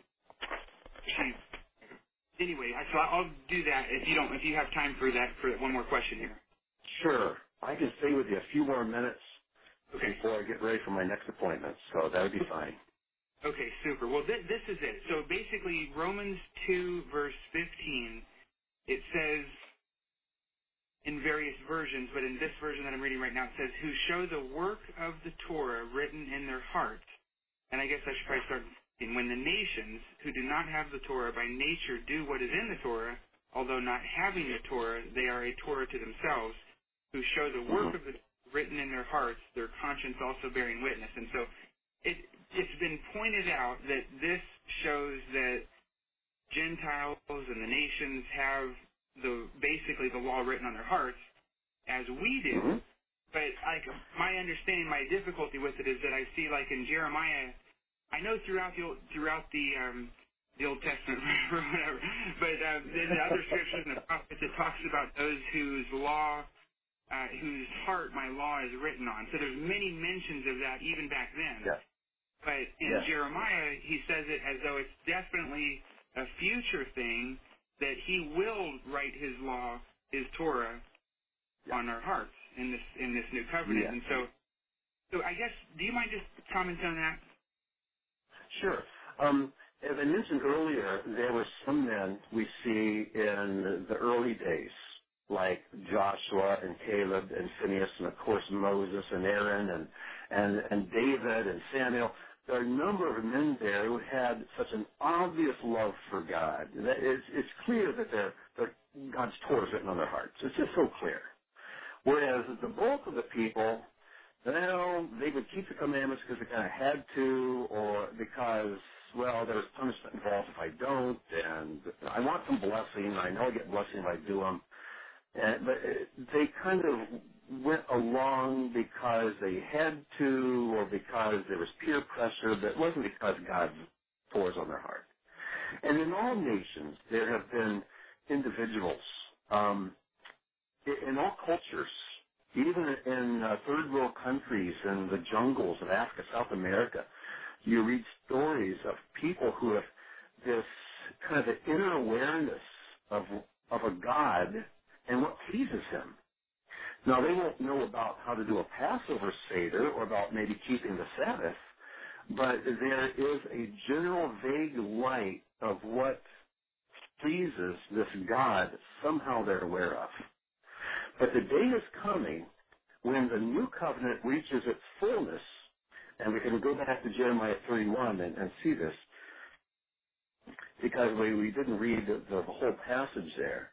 anyway, so I'll do that if you have time for one more question here. Sure. I can stay with you a few more minutes before I get ready for my next appointment, so that would be fine. Okay, super. Well, this is it. So basically, Romans 2, verse 15, it says in various versions, but in this version that I'm reading right now, it says, who show the work of the Torah written in their hearts. And I guess I should probably start when the nations who do not have the Torah by nature do what is in the Torah, although not having the Torah, they are a Torah to themselves, who show the work of the written in their hearts, their conscience also bearing witness. And so it's been pointed out that this shows that Gentiles and the nations have basically the law written on their hearts, as we do. But my understanding, my difficulty with it is that I see, like in Jeremiah, I know throughout the Old Testament or whatever, but in the other scriptures and the prophets, it talks about those whose heart my law is written on. So there's many mentions of that even back then. Yes. But in Jeremiah, he says it as though it's definitely a future thing, that he will write his law, his Torah, on our hearts in this new covenant. And so I guess, do you mind just commenting on that? Sure. As I mentioned earlier, there were some men we see in the early days, like Joshua and Caleb and Phineas and, of course, Moses and Aaron and David and Samuel. There are a number of men there who had such an obvious love for God. It's clear that God's Torah is written on their hearts. It's just so clear. Whereas the bulk of the people, they would keep the commandments because they kind of had to, or because, there was punishment involved if I don't, and I want some blessing. I know I get blessing if I do them. But they kind of went along because they had to, or because there was peer pressure, but it wasn't because God pours on their heart. And in all nations, there have been individuals, in all cultures, even in third world countries and the jungles of Africa, South America, you read stories of people who have this kind of an inner awareness of a God and what pleases him. Now, they won't know about how to do a Passover Seder or about maybe keeping the Sabbath, but there is a general vague light of what pleases this God somehow they're aware of. But the day is coming when the new covenant reaches its fullness, and we can go back to Jeremiah 31 and see this, because we didn't read the whole passage there.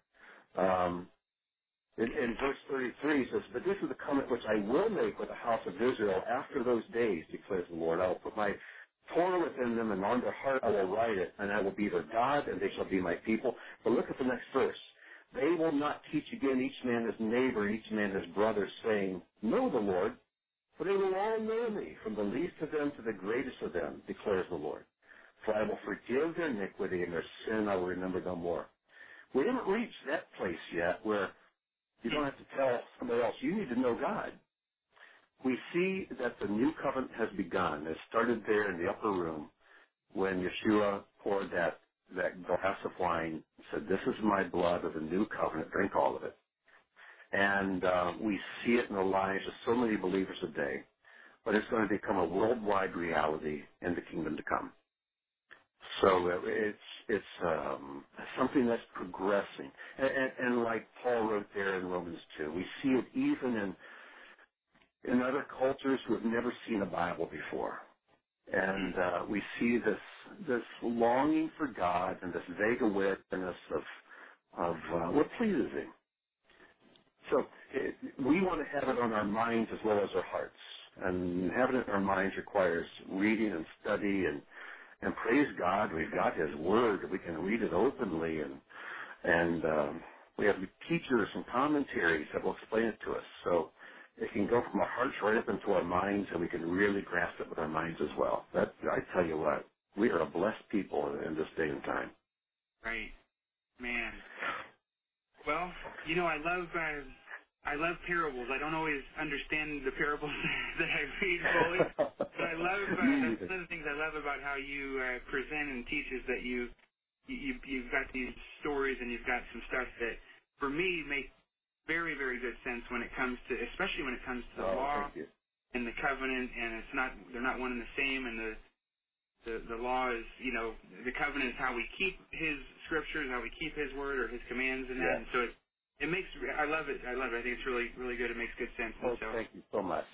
In verse 33, it says, but this is the covenant which I will make with the house of Israel after those days, declares the Lord. I will put my Torah within them, and on their heart I will write it, and I will be their God, and they shall be my people. But look at the next verse. They will not teach again each man his neighbor, each man his brother, saying, know the Lord, for they will all know me, from the least of them to the greatest of them, declares the Lord. For I will forgive their iniquity, and their sin I will remember no more. We haven't reached that place yet where you don't have to tell somebody else, you need to know God. We see that the new covenant has begun. It started there in the upper room when Yeshua poured that glass of wine, said, this is my blood of the new covenant, drink all of it. And we see it in the lives of so many believers today, but it's going to become a worldwide reality in the kingdom to come. So it's something that's progressing. And like Paul wrote there in Romans 2, we see it even in other cultures who have never seen a Bible before. And we see this longing for God and this vague awareness of what pleases him. So we want to have it on our minds as well as our hearts. And having it in our minds requires reading and study and praise God, we've got his word. We can read it openly, and we have teachers and commentaries that will explain it to us. So it can go from our hearts right up into our minds, and we can really grasp it with our minds as well. That, I tell you what, we are a blessed people in this day and time. Right. Man. Well, you know, I love parables. I don't always understand the parables that I read fully, but I love that's one of the things I love about how you present and teach is that you've got these stories and you've got some stuff that, for me, make very, very good sense when it comes to, especially when it comes to the law and the covenant, and they're not one and the same, and the law is, you know, the covenant is how we keep His scriptures, how we keep His word or His commands, and that, and so it makes, I love it. I think it's really, really good. It makes good sense. Well, thank you so much.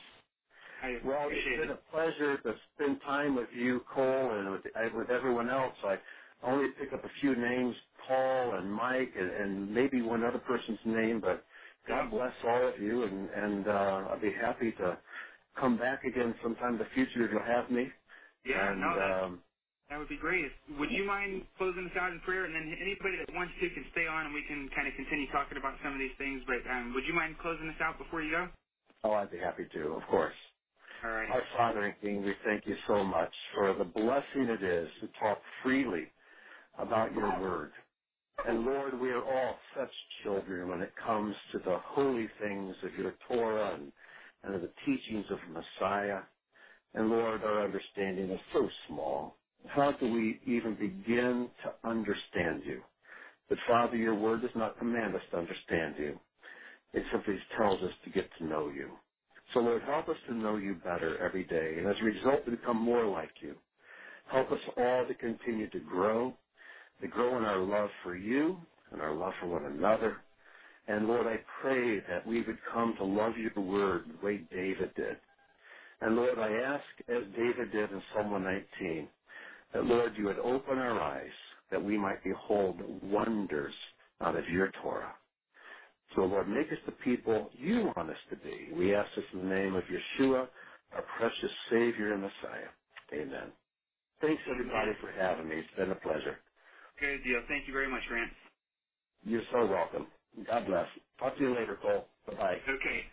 Well, it's been a pleasure to spend time with you, Cole, and with everyone else. I only pick up a few names, Paul and Mike, and maybe one other person's name, but God bless all of you, and I'll be happy to come back again sometime in the future if you'll have me. Yeah, that would be great. Would you mind closing us out in prayer? And then anybody that wants to can stay on, and we can kind of continue talking about some of these things. But would you mind closing us out before you go? Oh, I'd be happy to, of course. All right. Our Father and King, we thank you so much for the blessing it is to talk freely about your word. And Lord, we are all such children when it comes to the holy things of your Torah and of the teachings of Messiah. And Lord, our understanding is so small. How do we even begin to understand you? But Father, your word does not command us to understand you. It simply tells us to get to know you. So Lord, help us to know you better every day, and as a result, to become more like you. Help us all to continue to grow in our love for you and our love for one another. And Lord, I pray that we would come to love your word the way David did. And Lord, I ask, as David did in Psalm 119, that, Lord, you would open our eyes that we might behold wonders out of your Torah. So, Lord, make us the people you want us to be. We ask this in the name of Yeshua, our precious Savior and Messiah. Amen. Thanks, everybody, for having me. It's been a pleasure. Good deal. Thank you very much, Grant. You're so welcome. God bless. Talk to you later, Cole. Bye-bye. Okay.